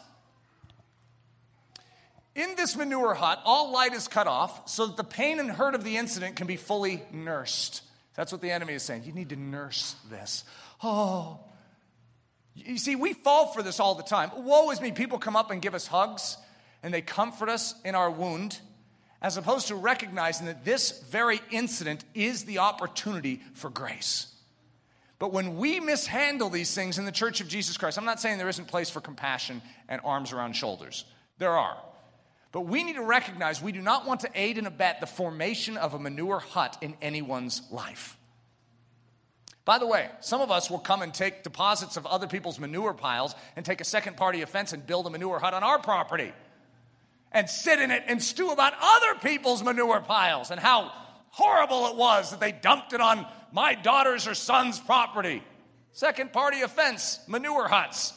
In this manure hut, all light is cut off so that the pain and hurt of the incident can be fully nursed. That's what the enemy is saying. You need to nurse this. Oh. You see, we fall for this all the time. Woe is me. People come up and give us hugs, and they comfort us in our wound, as opposed to recognizing that this very incident is the opportunity for grace. But when we mishandle these things in the Church of Jesus Christ, I'm not saying there isn't place for compassion and arms around shoulders. There are. But we need to recognize we do not want to aid and abet the formation of a manure hut in anyone's life. By the way, some of us will come and take deposits of other people's manure piles and take a second-party offense and build a manure hut on our property and sit in it and stew about other people's manure piles and how horrible it was that they dumped it on my daughter's or son's property. Second-party offense, manure huts.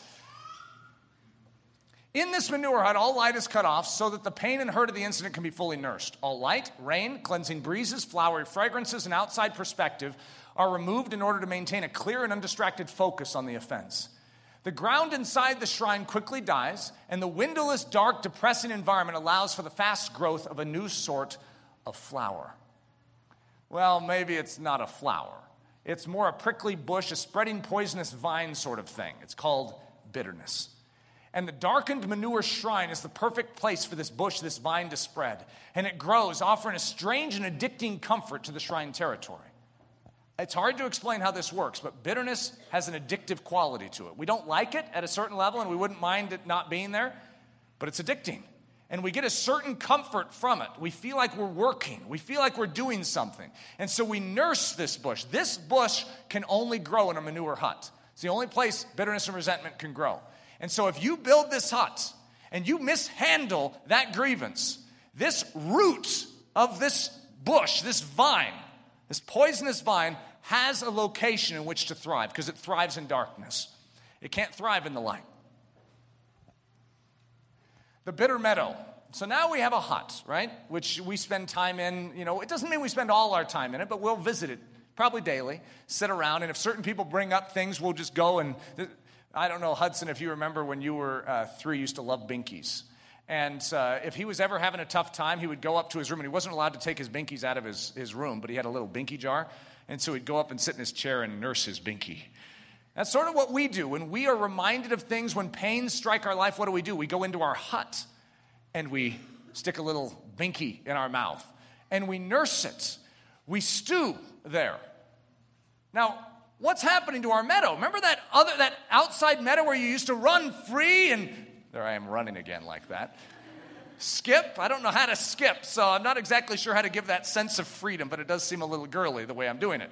In this manure hut, all light is cut off so that the pain and hurt of the incident can be fully nursed. All light, rain, cleansing breezes, flowery fragrances, and outside perspective are removed in order to maintain a clear and undistracted focus on the offense. The ground inside the shrine quickly dies, and the windowless, dark, depressing environment allows for the fast growth of a new sort of flower. Well, maybe it's not a flower. It's more a prickly bush, a spreading poisonous vine sort of thing. It's called bitterness. And the darkened manure shrine is the perfect place for this bush, this vine to spread. And it grows, offering a strange and addicting comfort to the shrine territory. It's hard to explain how this works, but bitterness has an addictive quality to it. We don't like it at a certain level, and we wouldn't mind it not being there, but it's addicting. And we get a certain comfort from it. We feel like we're working. We feel like we're doing something. And so we nurse this bush. This bush can only grow in a manure hut. It's the only place bitterness and resentment can grow. And so if you build this hut and you mishandle that grievance, this root of this bush, this vine, this poisonous vine has a location in which to thrive because it thrives in darkness. It can't thrive in the light. The bitter meadow. So now we have a hut, right, which we spend time in. You know, it doesn't mean we spend all our time in it, but we'll visit it probably daily, sit around, and if certain people bring up things, we'll just go and I don't know, Hudson, if you remember when you were uh, three, you used to love Binkies. And uh, if he was ever having a tough time, he would go up to his room, and he wasn't allowed to take his Binkies out of his, his room, but he had a little Binky jar. And so he'd go up and sit in his chair and nurse his Binky. That's sort of what we do. When we are reminded of things, when pains strike our life, what do we do? We go into our hut and we stick a little Binky in our mouth and we nurse it. We stew there. Now, what's happening to our meadow? Remember that other, that outside meadow where you used to run free? And there I am running again like that. Skip? I don't know how to skip, so I'm not exactly sure how to give that sense of freedom, but it does seem a little girly the way I'm doing it.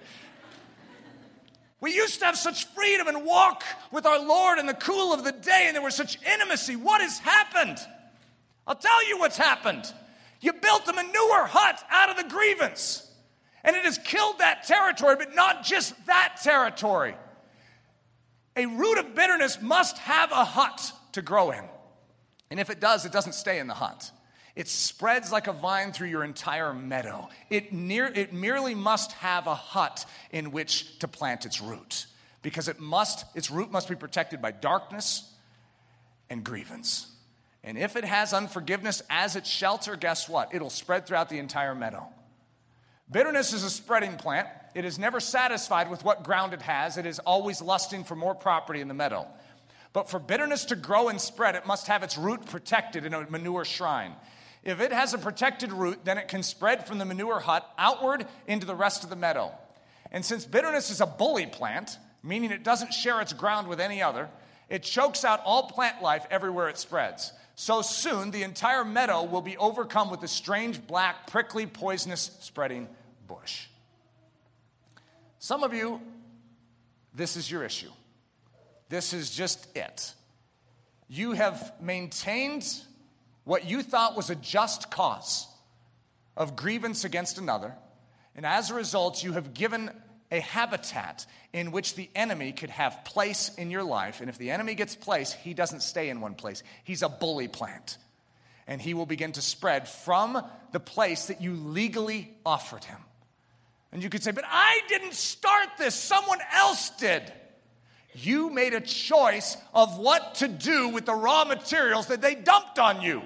We used to have such freedom and walk with our Lord in the cool of the day, and there was such intimacy. What has happened? I'll tell you what's happened. You built a manure hut out of the grievance, and it has killed that territory, but not just that territory. A root of bitterness must have a hut to grow in. And if it does, it doesn't stay in the hut. It spreads like a vine through your entire meadow. It, near, it merely must have a hut in which to plant its root, because it must, its root must be protected by darkness and grievance. And if it has unforgiveness as its shelter, guess what? It'll spread throughout the entire meadow. Bitterness is a spreading plant. It is never satisfied with what ground it has. It is always lusting for more property in the meadow. But for bitterness to grow and spread, it must have its root protected in a manure shrine. If it has a protected root, then it can spread from the manure hut outward into the rest of the meadow. And since bitterness is a bully plant, meaning it doesn't share its ground with any other, it chokes out all plant life everywhere it spreads. So soon, the entire meadow will be overcome with a strange, black, prickly, poisonous, spreading bush. Some of you, this is your issue. This is just it. You have maintained what you thought was a just cause of grievance against another, and as a result, you have given a habitat in which the enemy could have place in your life. And if the enemy gets place, he doesn't stay in one place. He's a bully plant, and he will begin to spread from the place that you legally offered him. And you could say, but I didn't start this. Someone else did. You made a choice of what to do with the raw materials that they dumped on you.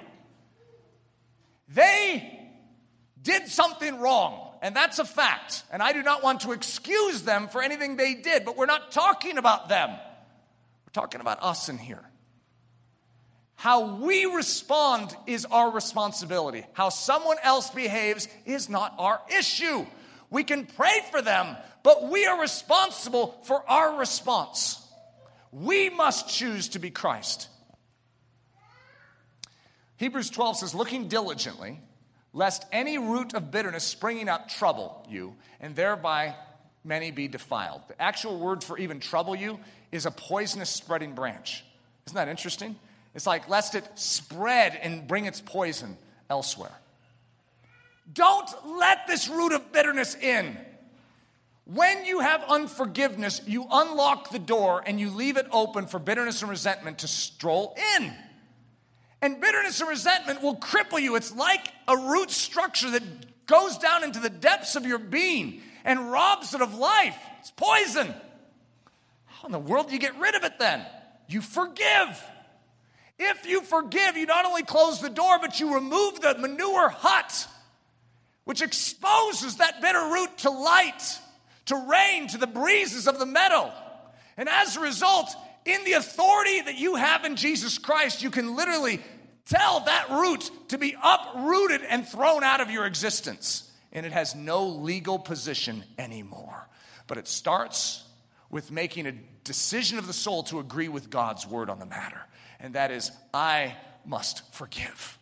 They did something wrong, and that's a fact. And I do not want to excuse them for anything they did, but we're not talking about them. We're talking about us in here. How we respond is our responsibility. How someone else behaves is not our issue. We can pray for them, but we are responsible for our response. We must choose to be Christ. Hebrews twelve says, looking diligently, lest any root of bitterness springing up trouble you, and thereby many be defiled. The actual word for even trouble you is a poisonous spreading branch. Isn't that interesting? It's like, lest it spread and bring its poison elsewhere. Don't let this root of bitterness in. When you have unforgiveness, you unlock the door and you leave it open for bitterness and resentment to stroll in. And bitterness and resentment will cripple you. It's like a root structure that goes down into the depths of your being and robs it of life. It's poison. How in the world do you get rid of it then? You forgive. If you forgive, you not only close the door, but you remove the manure hut, which exposes that bitter root to light, to rain, to the breezes of the meadow. And as a result, in the authority that you have in Jesus Christ, you can literally tell that root to be uprooted and thrown out of your existence. And it has no legal position anymore. But it starts with making a decision of the soul to agree with God's word on the matter. And that is, I must forgive.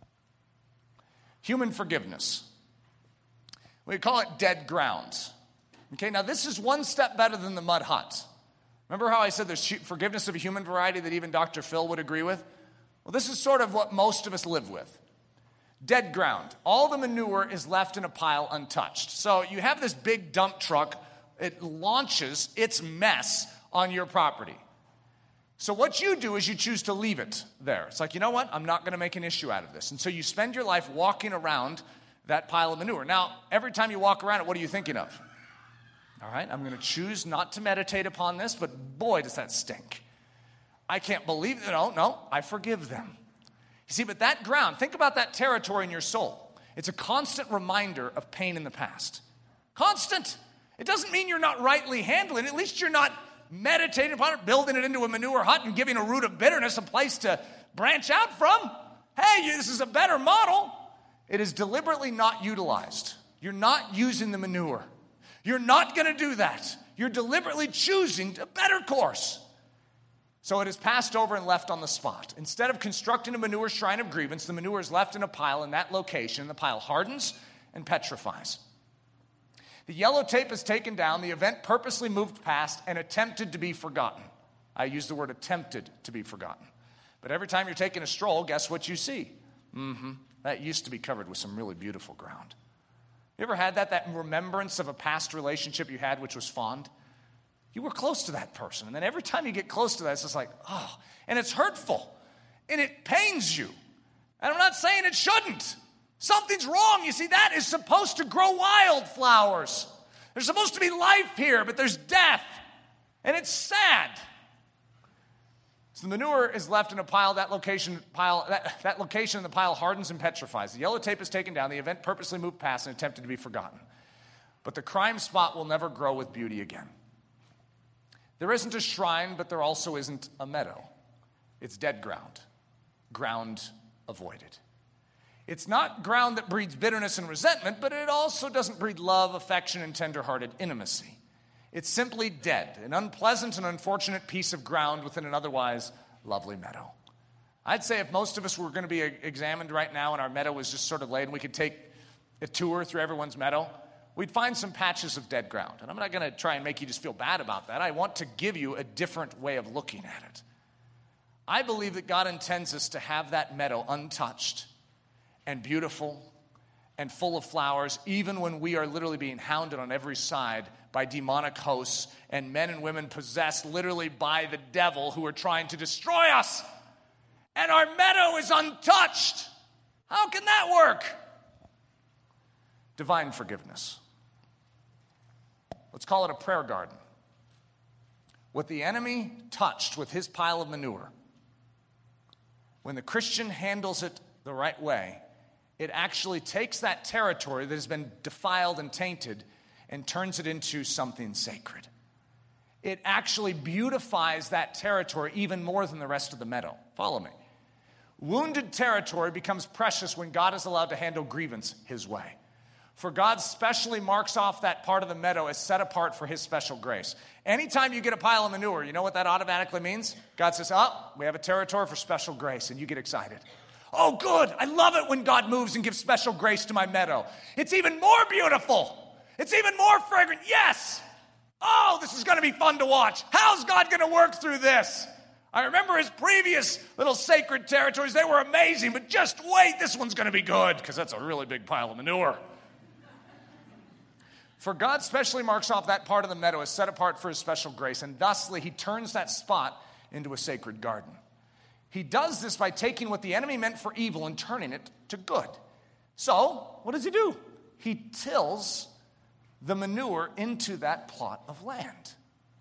Human forgiveness. We call it dead ground. Okay, now this is one step better than the mud hut. Remember how I said there's forgiveness of a human variety that even Doctor Phil would agree with? Well, this is sort of what most of us live with. Dead ground. All the manure is left in a pile untouched. So you have this big dump truck. It launches its mess on your property. So what you do is you choose to leave it there. It's like, you know what? I'm not going to make an issue out of this. And so you spend your life walking around that pile of manure. Now, every time you walk around it, what are you thinking of? All right, I'm going to choose not to meditate upon this, but boy, does that stink. I can't believe, no, no, I forgive them. You see, but that ground, think about that territory in your soul. It's a constant reminder of pain in the past. Constant. It doesn't mean you're not rightly handling it. At least you're not meditating upon it, building it into a manure hut and giving a root of bitterness a place to branch out from. Hey, this is a better model. It is deliberately not utilized. You're not using the manure. You're not going to do that. You're deliberately choosing a better course. So it is passed over and left on the spot. Instead of constructing a manure shrine of grievance, the manure is left in a pile in that location. The pile hardens and petrifies. The yellow tape is taken down, the event purposely moved past and attempted to be forgotten. I use the word attempted to be forgotten. But every time you're taking a stroll, guess what you see? Mm-hmm. That used to be covered with some really beautiful ground. You ever had that, that remembrance of a past relationship you had which was fond? You were close to that person. And then every time you get close to that, it's just like, oh, and it's hurtful. And it pains you. And I'm not saying it shouldn't. Something's wrong. You see, that is supposed to grow wildflowers. There's supposed to be life here, but there's death. And it's sad. So the manure is left in a pile. That location pile that, that location in the pile hardens and petrifies. The yellow tape is taken down. The event purposely moved past and attempted to be forgotten. But the crime spot will never grow with beauty again. There isn't a shrine, but there also isn't a meadow. It's dead ground. Ground avoided. It's not ground that breeds bitterness and resentment, but it also doesn't breed love, affection, and tender-hearted intimacy. It's simply dead, an unpleasant and unfortunate piece of ground within an otherwise lovely meadow. I'd say if most of us were going to be examined right now and our meadow was just sort of laid and we could take a tour through everyone's meadow, we'd find some patches of dead ground. And I'm not going to try and make you just feel bad about that. I want to give you a different way of looking at it. I believe that God intends us to have that meadow untouched and beautiful and full of flowers, even when we are literally being hounded on every side by demonic hosts and men and women possessed literally by the devil who are trying to destroy us. And our meadow is untouched. How can that work? Divine forgiveness. Let's call it a prayer garden. What the enemy touched with his pile of manure, when the Christian handles it the right way, it actually takes that territory that has been defiled and tainted and turns it into something sacred. It actually beautifies that territory even more than the rest of the meadow. Follow me. Wounded territory becomes precious when God is allowed to handle grievance his way. For God specially marks off that part of the meadow as set apart for his special grace. Anytime you get a pile of manure, you know what that automatically means? God says, oh, we have a territory for special grace, and you get excited. Oh, good. I love it when God moves and gives special grace to my meadow. It's even more beautiful. It's even more fragrant. Yes. Oh, this is going to be fun to watch. How's God going to work through this? I remember his previous little sacred territories. They were amazing, but just wait. This one's going to be good because that's a really big pile of manure. For God specially marks off that part of the meadow as set apart for his special grace, and thusly he turns that spot into a sacred garden. He does this by taking what the enemy meant for evil and turning it to good. So, what does he do? He tills the manure into that plot of land.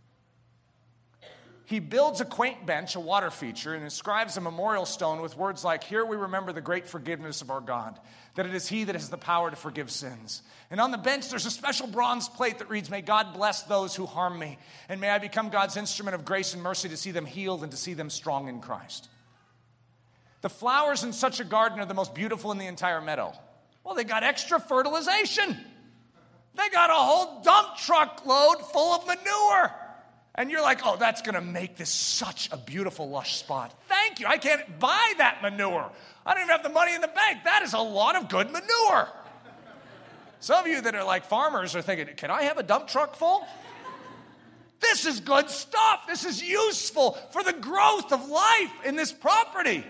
He builds a quaint bench, a water feature, and inscribes a memorial stone with words like, here we remember the great forgiveness of our God, that it is he that has the power to forgive sins. And on the bench, there's a special bronze plate that reads, may God bless those who harm me, and may I become God's instrument of grace and mercy to see them healed and to see them strong in Christ. The flowers in such a garden are the most beautiful in the entire meadow. Well, they got extra fertilization. They got a whole dump truck load full of manure. And you're like, oh, that's going to make this such a beautiful, lush spot. Thank you. I can't buy that manure. I don't even have the money in the bank. That is a lot of good manure. Some of you that are like farmers are thinking, can I have a dump truck full? This is good stuff. This is useful for the growth of life in this property.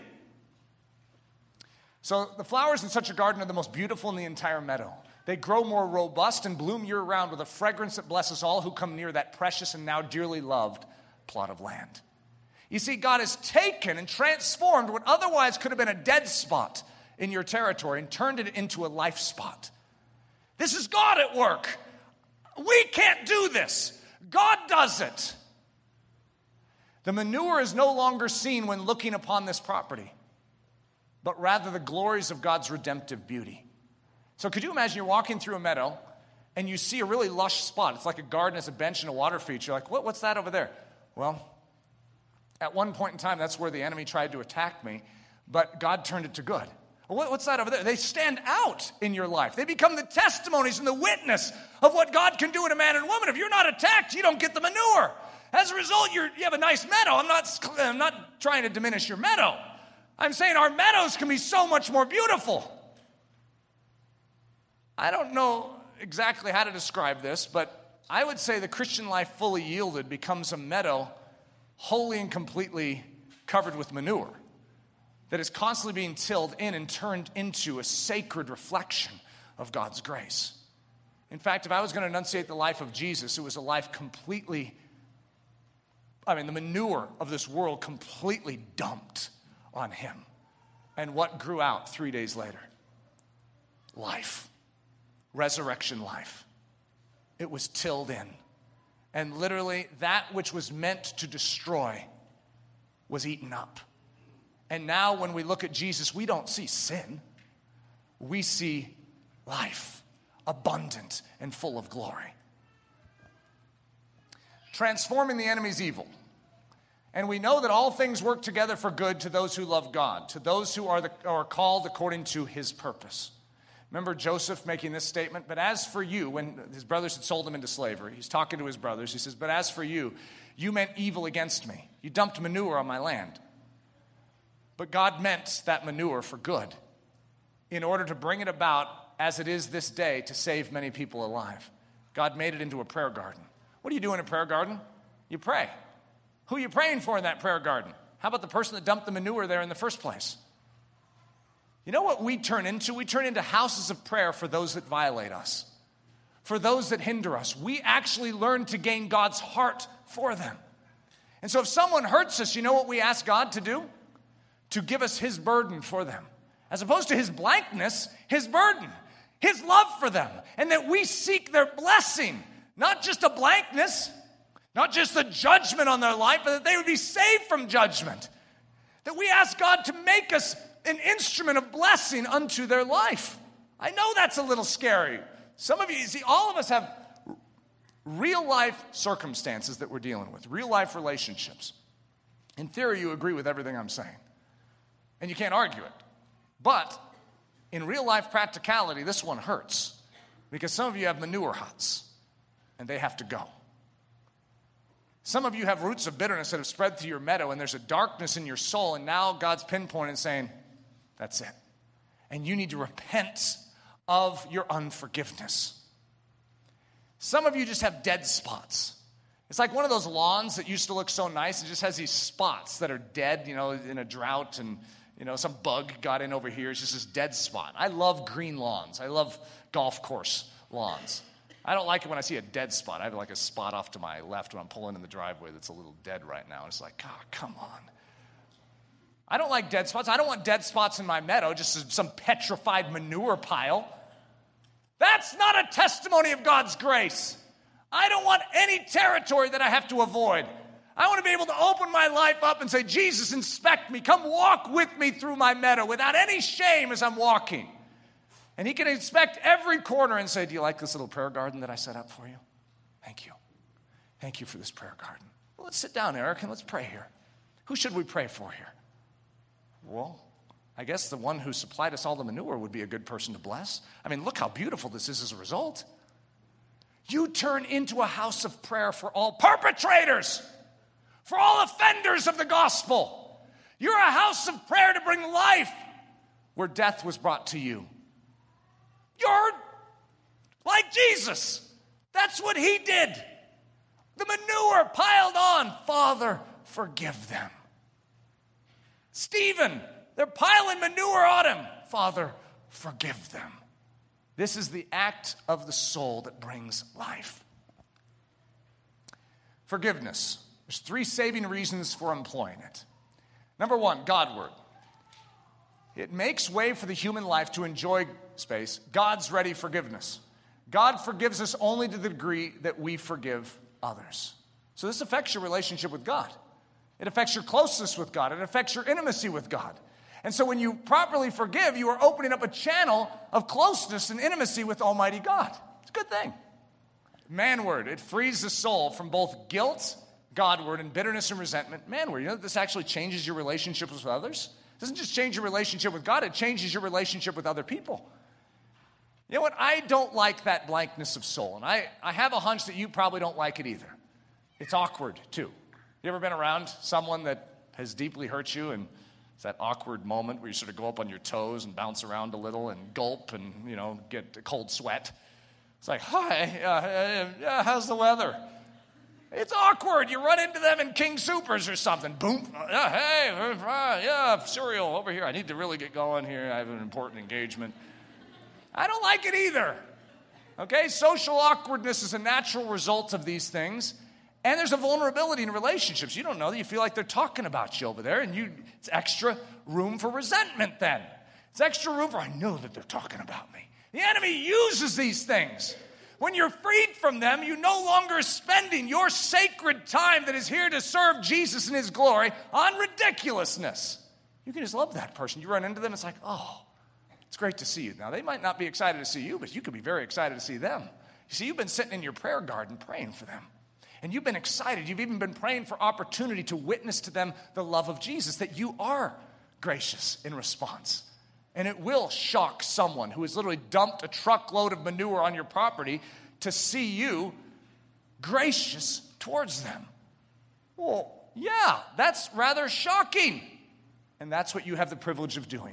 So the flowers in such a garden are the most beautiful in the entire meadow. They grow more robust and bloom year-round with a fragrance that blesses all who come near that precious and now dearly loved plot of land. You see, God has taken and transformed what otherwise could have been a dead spot in your territory and turned it into a life spot. This is God at work. We can't do this. God does it. The manure is no longer seen when looking upon this property, but rather the glories of God's redemptive beauty. So could you imagine you're walking through a meadow and you see a really lush spot. It's like a garden, it's a bench and a water feature. Like, what, what's that over there? Well, at one point in time, that's where the enemy tried to attack me, but God turned it to good. What, what's that over there? They stand out in your life. They become the testimonies and the witness of what God can do in a man and woman. If you're not attacked, you don't get the manure. As a result, you're, you have a nice meadow. I'm not, I'm not trying to diminish your meadow. I'm saying our meadows can be so much more beautiful. I don't know exactly how to describe this, but I would say the Christian life fully yielded becomes a meadow wholly and completely covered with manure that is constantly being tilled in and turned into a sacred reflection of God's grace. In fact, if I was going to enunciate the life of Jesus, it was a life completely, I mean, the manure of this world completely dumped on him. And what grew out three days later? Life. Resurrection life. It was tilled in. And literally, that which was meant to destroy was eaten up. And now when we look at Jesus, we don't see sin. We see life, abundant and full of glory. Transforming the enemy's evil. And we know that all things work together for good to those who love God, to those who are, the, are called according to his purpose. Remember Joseph making this statement? But as for you, when his brothers had sold him into slavery, he's talking to his brothers. He says, but as for you, you meant evil against me. You dumped manure on my land. But God meant that manure for good in order to bring it about as it is this day to save many people alive. God made it into a prayer garden. What do you do in a prayer garden? You pray. Who are you praying for in that prayer garden? How about the person that dumped the manure there in the first place? You know what we turn into? We turn into houses of prayer for those that violate us, for those that hinder us. We actually learn to gain God's heart for them. And so if someone hurts us, you know what we ask God to do? To give us his burden for them. As opposed to his blankness, his burden, his love for them. And that we seek their blessing, not just a blankness, not just a judgment on their life, but that they would be saved from judgment. That we ask God to make us an instrument of blessing unto their life. I know that's a little scary. Some of you, see, all of us have real life circumstances that we're dealing with, real life relationships. In theory, you agree with everything I'm saying, and you can't argue it. But in real life practicality, this one hurts because some of you have manure huts, and they have to go. Some of you have roots of bitterness that have spread through your meadow, and there's a darkness in your soul, and now God's pinpointing and saying, that's it. And you need to repent of your unforgiveness. Some of you just have dead spots. It's like one of those lawns that used to look so nice. It just has these spots that are dead, you know, in a drought, and, you know, some bug got in over here. It's just this dead spot. I love green lawns. I love golf course lawns. I don't like it when I see a dead spot. I have like a spot off to my left when I'm pulling in the driveway that's a little dead right now. It's like, God, come on. I don't like dead spots. I don't want dead spots in my meadow, just some petrified manure pile. That's not a testimony of God's grace. I don't want any territory that I have to avoid. I want to be able to open my life up and say, Jesus, inspect me. Come walk with me through my meadow without any shame as I'm walking. And he can inspect every corner and say, do you like this little prayer garden that I set up for you? Thank you. Thank you for this prayer garden. Well, let's sit down, Eric, and let's pray here. Who should we pray for here? Well, I guess the one who supplied us all the manure would be a good person to bless. I mean, look how beautiful this is as a result. You turn into a house of prayer for all perpetrators, for all offenders of the gospel. You're a house of prayer to bring life where death was brought to you. You're like Jesus. That's what he did. The manure piled on. Father, forgive them. Stephen, they're piling manure on him. Father, forgive them. This is the act of the soul that brings life. Forgiveness. There's three saving reasons for employing it. Number one, Godward. It makes way for the human life to enjoy space, God's ready forgiveness. God forgives us only to the degree that we forgive others. So this affects your relationship with God. It affects your closeness with God. It affects your intimacy with God. And so when you properly forgive, you are opening up a channel of closeness and intimacy with Almighty God. It's a good thing. Manward, it frees the soul from both guilt, Godward, and bitterness and resentment. Manward, you know that this actually changes your relationships with others? It doesn't just change your relationship with God, it changes your relationship with other people. You know what? I don't like that blankness of soul. And I, I have a hunch that you probably don't like it either. It's awkward, too. You ever been around someone that has deeply hurt you, and it's that awkward moment where you sort of go up on your toes and bounce around a little and gulp and, you know, get a cold sweat? It's like, hi, uh, uh, how's the weather? It's awkward. You run into them in King Soopers or something. Boom. Uh, hey, uh, yeah, cereal over here. I need to really get going here. I have an important engagement. I don't like it either. Okay, social awkwardness is a natural result of these things. And there's a vulnerability in relationships. You don't know that you feel like they're talking about you over there, and you it's extra room for resentment then. It's extra room for, I know that they're talking about me. The enemy uses these things. When you're freed from them, you no longer are spending your sacred time that is here to serve Jesus in his glory on ridiculousness. You can just love that person. You run into them, it's like, oh, it's great to see you. Now, they might not be excited to see you, but you could be very excited to see them. You see, you've been sitting in your prayer garden praying for them. And you've been excited. You've even been praying for opportunity to witness to them the love of Jesus, that you are gracious in response. And it will shock someone who has literally dumped a truckload of manure on your property to see you gracious towards them. Well, yeah, that's rather shocking. And that's what you have the privilege of doing.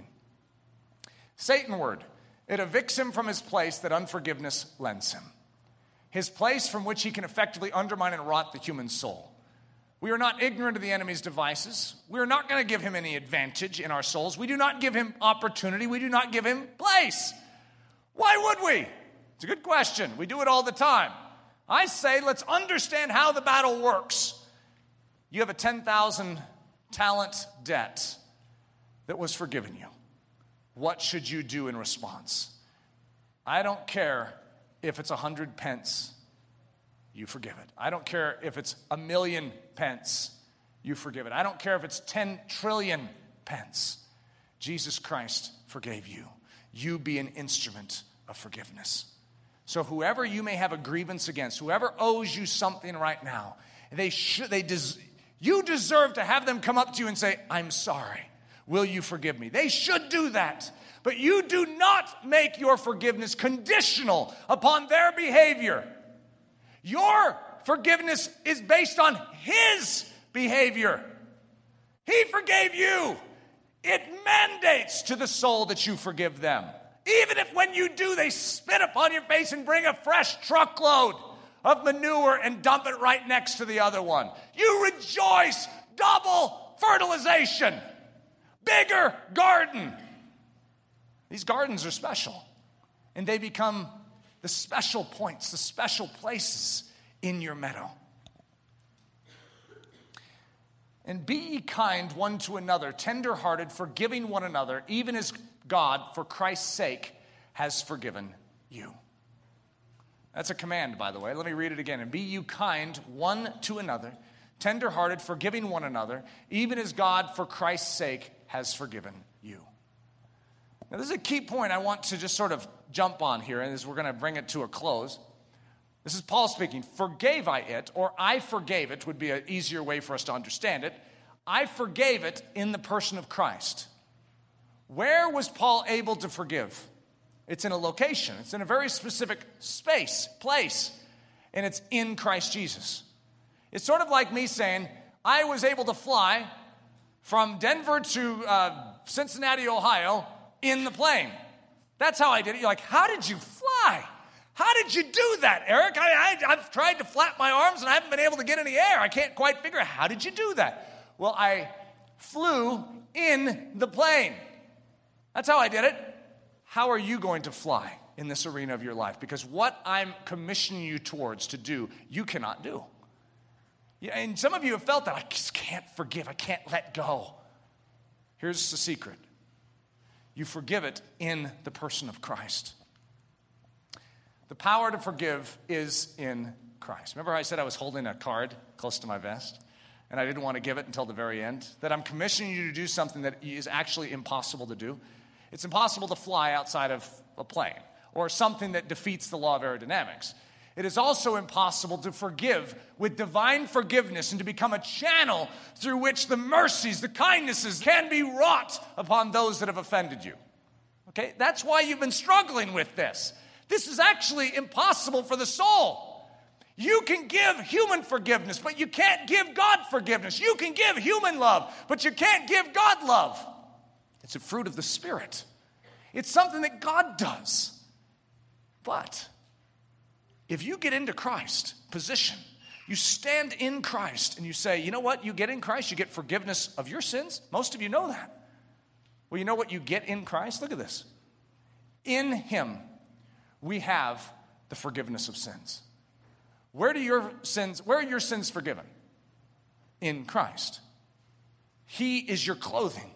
Satanward, it evicts him from his place that unforgiveness lends him. His place from which he can effectively undermine and rot the human soul. We are not ignorant of the enemy's devices. We are not going to give him any advantage in our souls. We do not give him opportunity. We do not give him place. Why would we? It's a good question. We do it all the time. I say let's understand how the battle works. You have a ten thousand talent debt that was forgiven you. What should you do in response? I don't care if it's a hundred pence, you forgive it. I don't care if it's a million pence, you forgive it. I don't care if it's ten trillion pence. Jesus Christ forgave you. You be an instrument of forgiveness. So whoever you may have a grievance against, whoever owes you something right now, they should, they des- you deserve to have them come up to you and say, I'm sorry. Will you forgive me? They should do that. But you do not make your forgiveness conditional upon their behavior. Your forgiveness is based on his behavior. He forgave you. It mandates to the soul that you forgive them. Even if when you do, they spit upon your face and bring a fresh truckload of manure and dump it right next to the other one. You rejoice. Double fertilization. Bigger garden. These gardens are special, and they become the special points, the special places in your meadow. And be ye kind one to another, tender-hearted, forgiving one another, even as God, for Christ's sake, has forgiven you. That's a command, by the way. Let me read it again. And be you kind one to another, tender-hearted, forgiving one another, even as God, for Christ's sake, has forgiven you. Now, this is a key point I want to just sort of jump on here, and as we're going to bring it to a close. This is Paul speaking. Forgave I it, or I forgave it, would be an easier way for us to understand it. I forgave it in the person of Christ. Where was Paul able to forgive? It's in a location. It's in a very specific space, place, and it's in Christ Jesus. It's sort of like me saying, I was able to fly from Denver to uh, Cincinnati, Ohio, in the plane. That's how I did it. You're like, how did you fly? How did you do that, Eric? I, I, I've tried to flap my arms and I haven't been able to get in the air. I can't quite figure out, how did you do that? Well, I flew in the plane. That's how I did it. How are you going to fly in this arena of your life? Because what I'm commissioning you towards to do, you cannot do. Yeah, and some of you have felt that, I just can't forgive, I can't let go. Here's the secret. You forgive it in the person of Christ. The power to forgive is in Christ. Remember how I said I was holding a card close to my vest? and I didn't want to give it until the very end, that I'm commissioning you to do something that is actually impossible to do. It's impossible to fly outside of a plane or something that defeats the law of aerodynamics. It is also impossible to forgive with divine forgiveness and to become a channel through which the mercies, the kindnesses can be wrought upon those that have offended you. Okay? That's why you've been struggling with this. This is actually impossible for the soul. You can give human forgiveness, but you can't give God forgiveness. You can give human love, but you can't give God love. It's a fruit of the Spirit. It's something that God does. But if you get into Christ, position, you stand in Christ and you say, you know what? You get in Christ, you get forgiveness of your sins. Most of you know that. Well, you know what you get in Christ? Look at this. In Him, we have the forgiveness of sins. Where do your sins, where are your sins forgiven? In Christ. He is your clothing.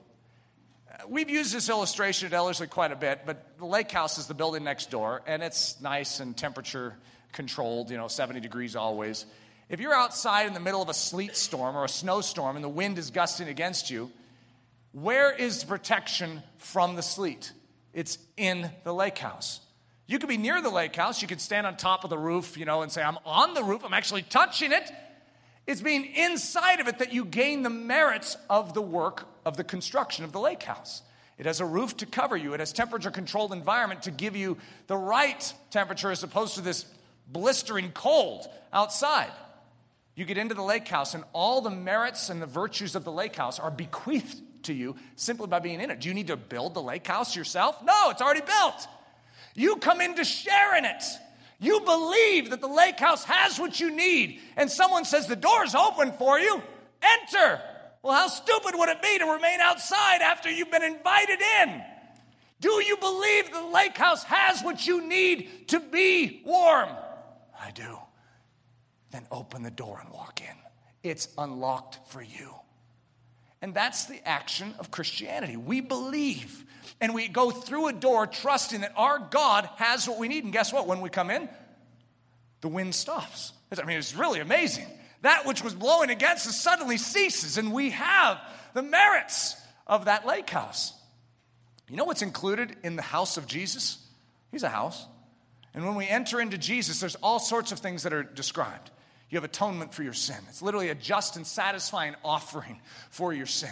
We've used this illustration at Ellerslie quite a bit, but the lake house is the building next door, and it's nice and temperature controlled, you know, seventy degrees always. If you're outside in the middle of a sleet storm or a snowstorm and the wind is gusting against you, where is the protection from the sleet? It's in the lake house. You could be near the lake house. You could stand on top of the roof, you know, and say, I'm on the roof. I'm actually touching it. It's being inside of it that you gain the merits of the work of the construction of the lake house. It has a roof to cover you. It has temperature-controlled environment to give you the right temperature as opposed to this blistering cold outside. You get into the lake house, and all the merits and the virtues of the lake house are bequeathed to you simply by being in it. Do you need to build the lake house yourself? No, it's already built. You come in to share in it. You believe that the lake house has what you need, and someone says the door's open for you. Enter. Well, how stupid would it be to remain outside after you've been invited in? Do you believe the lake house has what you need to be warm? I do. Then open the door and walk in. It's unlocked for you. And that's the action of Christianity. We believe, and we go through a door trusting that our God has what we need. And guess what? When we come in, the wind stops. I mean, it's really amazing. That which was blowing against us suddenly ceases, and we have the merits of that lake house. You know what's included in the house of Jesus? He's a house. And when we enter into Jesus, there's all sorts of things that are described. You have atonement for your sin. It's literally a just and satisfying offering for your sin.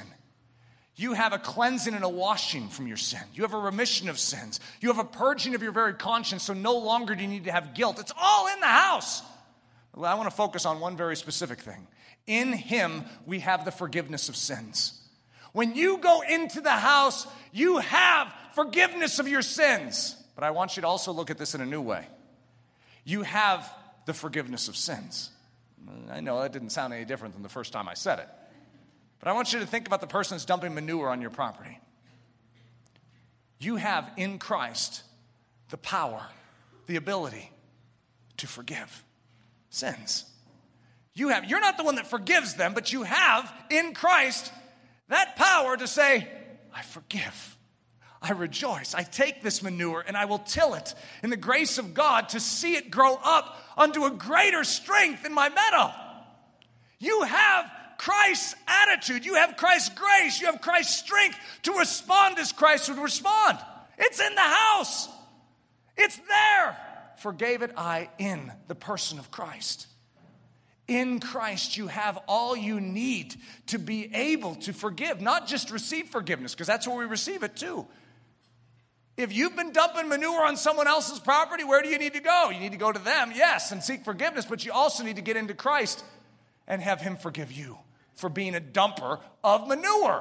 You have a cleansing and a washing from your sin. You have a remission of sins. You have a purging of your very conscience, so no longer do you need to have guilt. It's all in the house. Well, I want to focus on one very specific thing. In Him, we have the forgiveness of sins. When you go into the house, you have forgiveness of your sins. But I want you to also look at this in a new way. You have the forgiveness of sins. I know that didn't sound any different than the first time I said it. But I want you to think about the person that's dumping manure on your property. You have in Christ the power, the ability to forgive sins. You have, you're not the one that forgives them, but you have in Christ that power to say, I forgive. I rejoice. I take this manure and I will till it in the grace of God to see it grow up unto a greater strength in my meadow. You have Christ's attitude. You have Christ's grace. You have Christ's strength to respond as Christ would respond. It's in the house. It's there. Forgave it I in the person of Christ. In Christ, you have all you need to be able to forgive, not just receive forgiveness, because that's where we receive it too. If you've been dumping manure on someone else's property, where do you need to go? You need to go to them, yes, and seek forgiveness, but you also need to get into Christ and have Him forgive you for being a dumper of manure.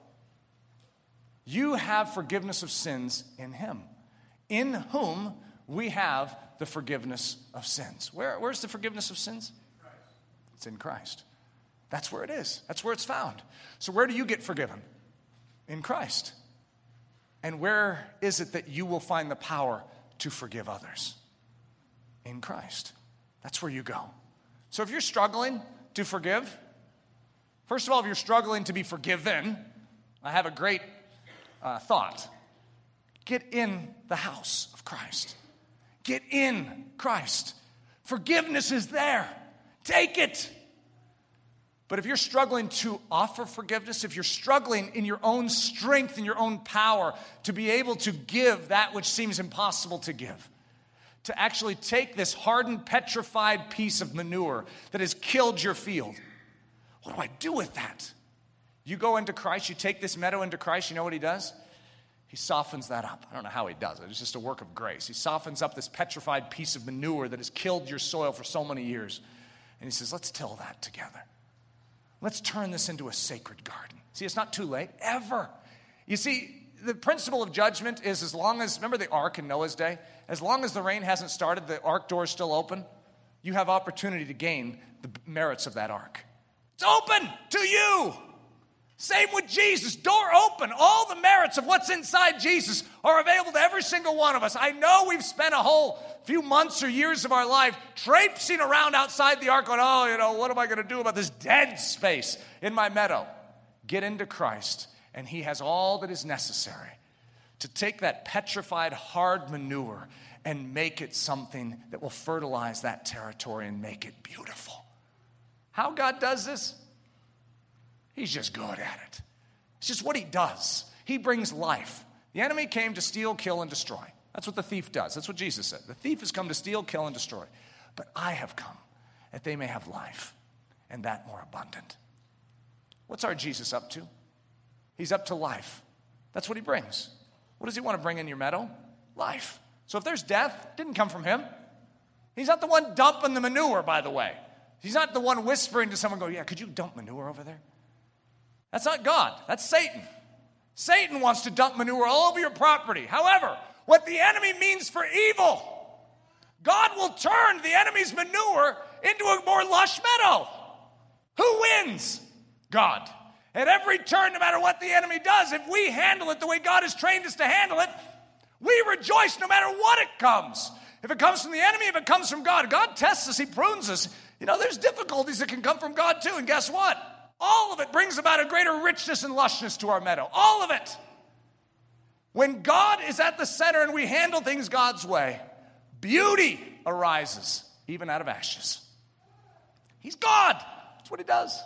You have forgiveness of sins in Him, in whom we have the forgiveness of sins. Where, where's the forgiveness of sins? It's in Christ. That's where it is. That's where it's found. So where do you get forgiven? In Christ. And where is it that you will find the power to forgive others? In Christ. That's where you go. So if you're struggling to forgive, first of all, if you're struggling to be forgiven, I have a great uh, thought. Get in the house of Christ. Get in Christ. Forgiveness is there. Take it. But if you're struggling to offer forgiveness, if you're struggling in your own strength, in your own power, to be able to give that which seems impossible to give, to actually take this hardened, petrified piece of manure that has killed your field, what do I do with that? You go into Christ, you take this meadow into Christ, you know what he does? He softens that up. I don't know how he does it. It's just a work of grace. He softens up this petrified piece of manure that has killed your soil for so many years. And he says, let's till that together. Let's turn this into a sacred garden. See, it's not too late, ever. You see, the principle of judgment is as long as, remember the ark in Noah's day? As long as the rain hasn't started, the ark door is still open, you have opportunity to gain the merits of that ark. It's open to you. Same with Jesus, door open. All the merits of what's inside Jesus are available to every single one of us. I know we've spent a whole few months or years of our life traipsing around outside the ark going, oh, you know, what am I going to do about this dead space in my meadow? Get into Christ, and he has all that is necessary to take that petrified, hard manure and make it something that will fertilize that territory and make it beautiful. How God does this? He's just good at it. It's just what he does. He brings life. The enemy came to steal, kill, and destroy. That's what the thief does. That's what Jesus said. The thief has come to steal, kill, and destroy. But I have come that they may have life, and that more abundant. What's our Jesus up to? He's up to life. That's what he brings. What does he want to bring in your meadow? Life. So if there's death, it didn't come from him. He's not the one dumping the manure, by the way. He's not the one whispering to someone, go, yeah, could you dump manure over there? That's not God. That's Satan. Satan wants to dump manure all over your property. However, what the enemy means for evil, God will turn the enemy's manure into a more lush meadow. Who wins? God. At every turn, no matter what the enemy does, if we handle it the way God has trained us to handle it, we rejoice no matter what it comes. If it comes from the enemy, if it comes from God, God tests us, he prunes us. You know, there's difficulties that can come from God too, and guess what? All of it brings about a greater richness and lushness to our meadow. All of it. When God is at the center and we handle things God's way, beauty arises, even out of ashes. He's God. That's what he does.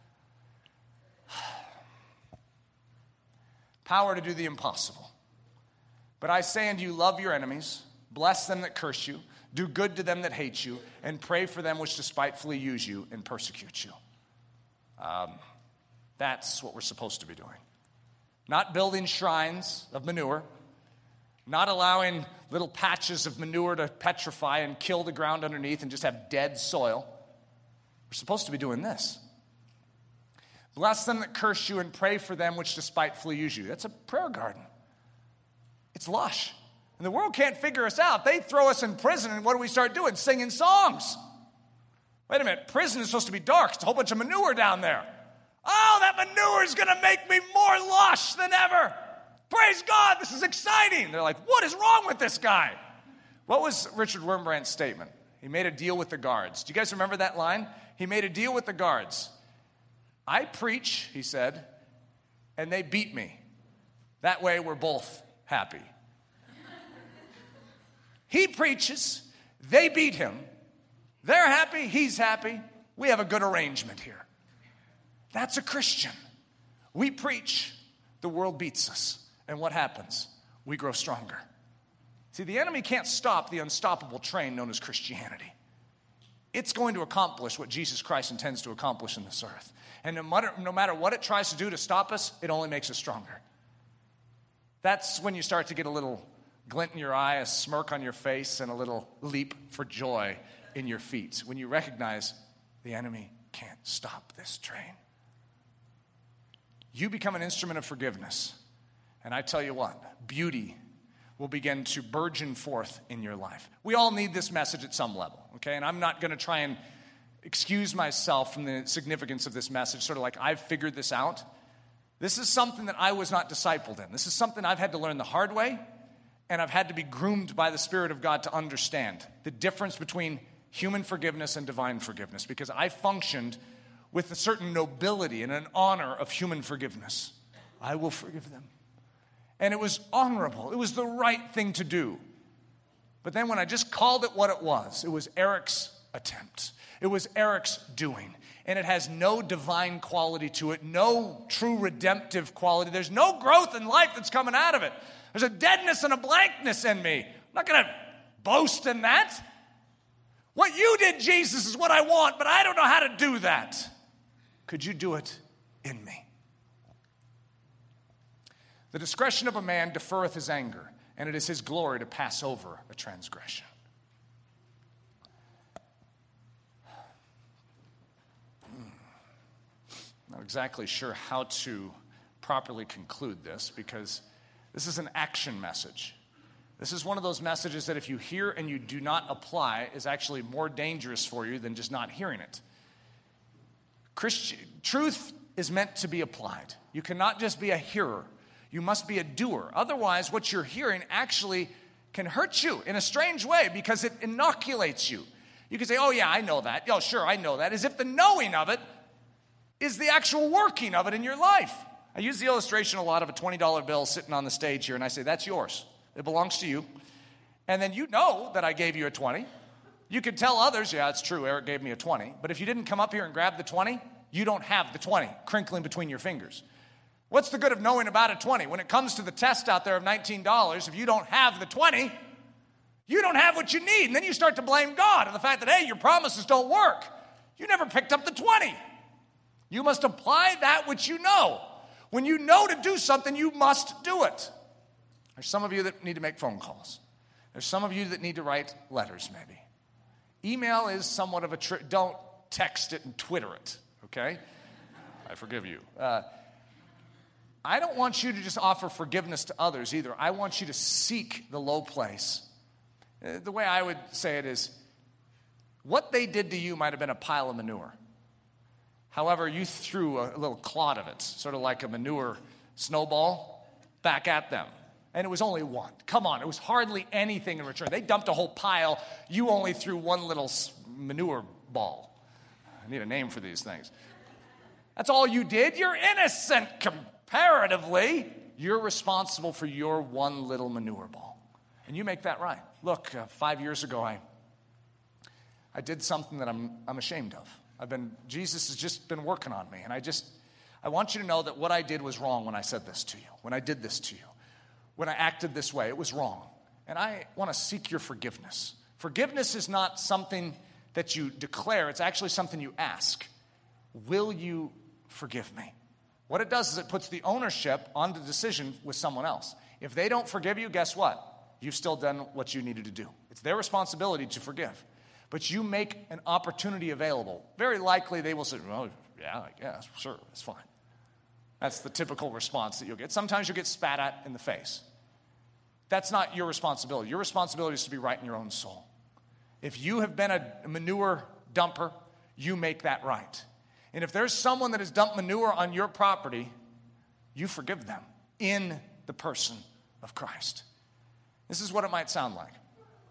Power to do the impossible. But I say unto you, love your enemies, bless them that curse you, do good to them that hate you, and pray for them which despitefully use you and persecute you. Um, that's what we're supposed to be doing. Not building shrines of manure, not allowing little patches of manure to petrify and kill the ground underneath and just have dead soil. We're supposed to be doing this. Bless them that curse you and pray for them which despitefully use you. That's a prayer garden. It's lush. And the world can't figure us out. They throw us in prison, and what do we start doing? Singing songs. Wait a minute, prison is supposed to be dark. It's a whole bunch of manure down there. Oh, that manure is going to make me more lush than ever. Praise God, this is exciting. They're like, what is wrong with this guy? What was Richard Wurmbrand's statement? He made a deal with the guards. Do you guys remember that line? He made a deal with the guards. I preach, he said, and they beat me. That way we're both happy. He preaches, they beat him. They're happy, he's happy. We have a good arrangement here. That's a Christian. We preach, the world beats us. And what happens? We grow stronger. See, the enemy can't stop the unstoppable train known as Christianity. It's going to accomplish what Jesus Christ intends to accomplish in this earth. And no matter, no matter what it tries to do to stop us, it only makes us stronger. That's when you start to get a little glint in your eye, a smirk on your face, and a little leap for joy in your feet. When you recognize the enemy can't stop this train. You become an instrument of forgiveness. And I tell you what, beauty will begin to burgeon forth in your life. We all need this message at some level, okay? And I'm not going to try and excuse myself from the significance of this message, sort of like I've figured this out. This is something that I was not discipled in. This is something I've had to learn the hard way, and I've had to be groomed by the Spirit of God to understand the difference between human forgiveness and divine forgiveness, because I functioned with a certain nobility and an honor of human forgiveness. I will forgive them. And it was honorable. It was the right thing to do. But then when I just called it what it was, it was Eric's attempt. It was Eric's doing. And it has no divine quality to it, no true redemptive quality. There's no growth in life that's coming out of it. There's a deadness and a blankness in me. I'm not going to boast in that. What you did, Jesus, is what I want, but I don't know how to do that. Could you do it in me? The discretion of a man deferreth his anger, and it is his glory to pass over a transgression. Not exactly sure how to properly conclude this, because this is an action message. This is one of those messages that if you hear and you do not apply is actually more dangerous for you than just not hearing it. Christian, truth is meant to be applied. You cannot just be a hearer. You must be a doer. Otherwise, what you're hearing actually can hurt you in a strange way because it inoculates you. You can say, oh yeah, I know that. Oh, sure, I know that. As if the knowing of it is the actual working of it in your life. I use the illustration a lot of a twenty dollar bill sitting on the stage here, and I say, that's yours. It belongs to you. And then you know that I gave you a twenty. You could tell others, yeah, it's true, Eric gave me a twenty. But if you didn't come up here and grab the twenty, you don't have the twenty crinkling between your fingers. What's the good of knowing about a twenty? When it comes to the test out there of nineteen dollars, if you don't have the twenty, you don't have what you need. And then you start to blame God and the fact that, hey, your promises don't work. You never picked up the twenty. You must apply that which you know. When you know to do something, you must do it. There's some of you that need to make phone calls. There's some of you that need to write letters, maybe. Email is somewhat of a trick. Don't text it and Twitter it, okay? I forgive you. Uh, I don't want you to just offer forgiveness to others either. I want you to seek the low place. Uh, the way I would say it is, what they did to you might have been a pile of manure. However, you threw a little clod of it, sort of like a manure snowball, back at them. And it was only one. Come on, it was hardly anything in return. They dumped a whole pile. You only threw one little manure ball. I need a name for these things. That's all you did. You're innocent comparatively. You're responsible for your one little manure ball. And you make that right. Look, uh, five years ago, I I did something that I'm I'm ashamed of. I've been, Jesus has just been working on me. And I just, I want you to know that what I did was wrong when I said this to you, when I did this to you, when I acted this way, it was wrong. And I want to seek your forgiveness. Forgiveness is not something that you declare. It's actually something you ask. Will you forgive me? What it does is it puts the ownership on the decision with someone else. If they don't forgive you, guess what? You've still done what you needed to do. It's their responsibility to forgive. But you make an opportunity available. Very likely they will say, well, yeah, I guess, sure, that's fine. That's the typical response that you'll get. Sometimes you'll get spat at in the face. That's not your responsibility. Your responsibility is to be right in your own soul. If you have been a manure dumper, you make that right. And if there's someone that has dumped manure on your property, you forgive them in the person of Christ. This is what it might sound like.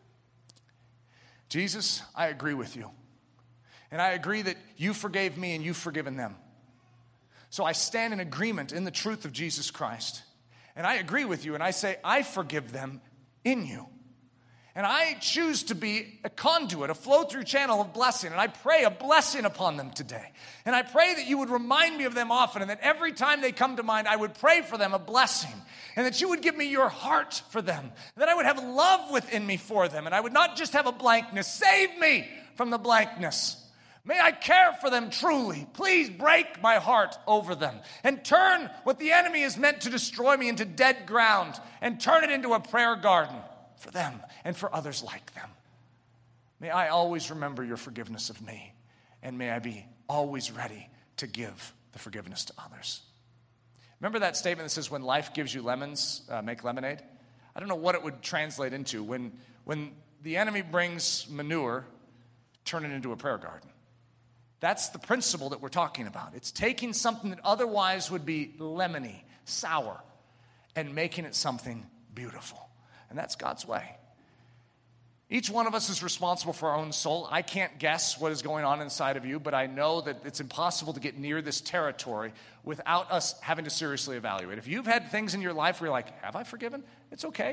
Jesus, I agree with you. And I agree that you forgave me and you've forgiven them. So I stand in agreement in the truth of Jesus Christ. And I agree with you and I say, I forgive them in you. And I choose to be a conduit, a flow-through channel of blessing. And I pray a blessing upon them today. And I pray that you would remind me of them often, and that every time they come to mind, I would pray for them a blessing. And that you would give me your heart for them. And that I would have love within me for them. And I would not just have a blankness. Save me from the blankness. May I care for them truly. Please break my heart over them. And turn what the enemy is meant to destroy me into dead ground. And turn it into a prayer garden for them and for others like them. May I always remember your forgiveness of me, and may I be always ready to give the forgiveness to others. Remember that statement that says, when life gives you lemons, uh, make lemonade? I don't know what it would translate into. When, when the enemy brings manure, turn it into a prayer garden. That's the principle that we're talking about. It's taking something that otherwise would be lemony, sour, and making it something beautiful. And that's God's way. Each one of us is responsible for our own soul. I can't guess what is going on inside of you, but I know that it's impossible to get near this territory without us having to seriously evaluate. If you've had things in your life where you're like, have I forgiven? It's okay.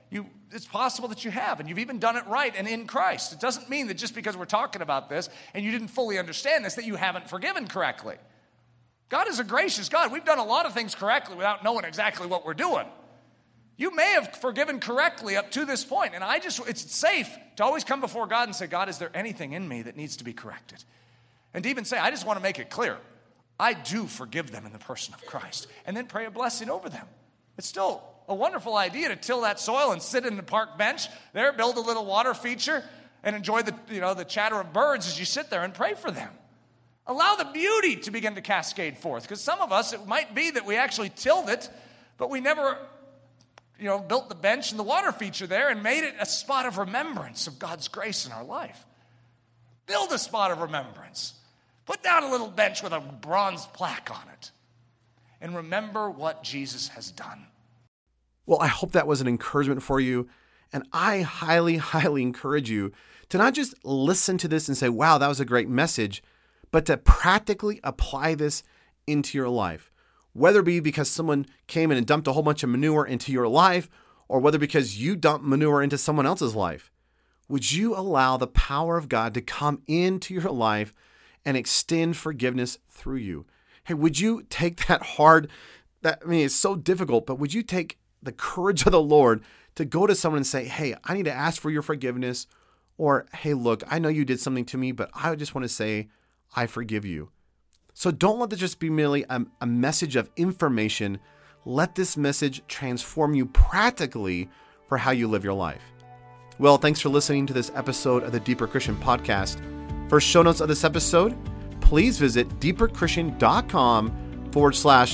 You, it's possible that you have, and you've even done it right and in Christ. It doesn't mean that just because we're talking about this and you didn't fully understand this, that you haven't forgiven correctly. God is a gracious God. We've done a lot of things correctly without knowing exactly what we're doing. You may have forgiven correctly up to this point, and I just, it's safe to always come before God and say, God, is there anything in me that needs to be corrected? And to even say, I just want to make it clear, I do forgive them in the person of Christ, and then pray a blessing over them. It's still a wonderful idea to till that soil and sit in the park bench there, build a little water feature, and enjoy the, you know, the chatter of birds as you sit there and pray for them. Allow the beauty to begin to cascade forth, because some of us, it might be that we actually tilled it, but we never, you know, built the bench and the water feature there and made it a spot of remembrance of God's grace in our life. Build a spot of remembrance. Put down a little bench with a bronze plaque on it. And remember what Jesus has done. Well, I hope that was an encouragement for you. And I highly, highly encourage you to not just listen to this and say, wow, that was a great message, but to practically apply this into your life. Whether it be because someone came in and dumped a whole bunch of manure into your life, or whether because you dumped manure into someone else's life. Would you allow the power of God to come into your life and extend forgiveness through you? Hey, would you take that hard, that, I mean, it's so difficult, but would you take the courage of the Lord to go to someone and say, hey, I need to ask for your forgiveness, or, hey, look, I know you did something to me, but I just want to say, I forgive you. So don't let this just be merely a, a message of information. Let this message transform you practically for how you live your life. Well, thanks for listening to this episode of the Deeper Christian Podcast. For show notes of this episode, please visit deeperchristian.com forward slash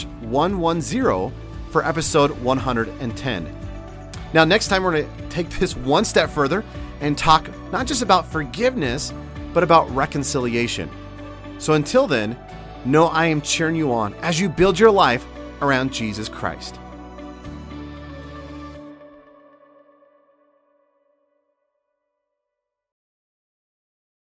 110 for episode one hundred ten. Now, next time we're going to take this one step further and talk not just about forgiveness, but about reconciliation. So until then, know I am cheering you on as you build your life around Jesus Christ.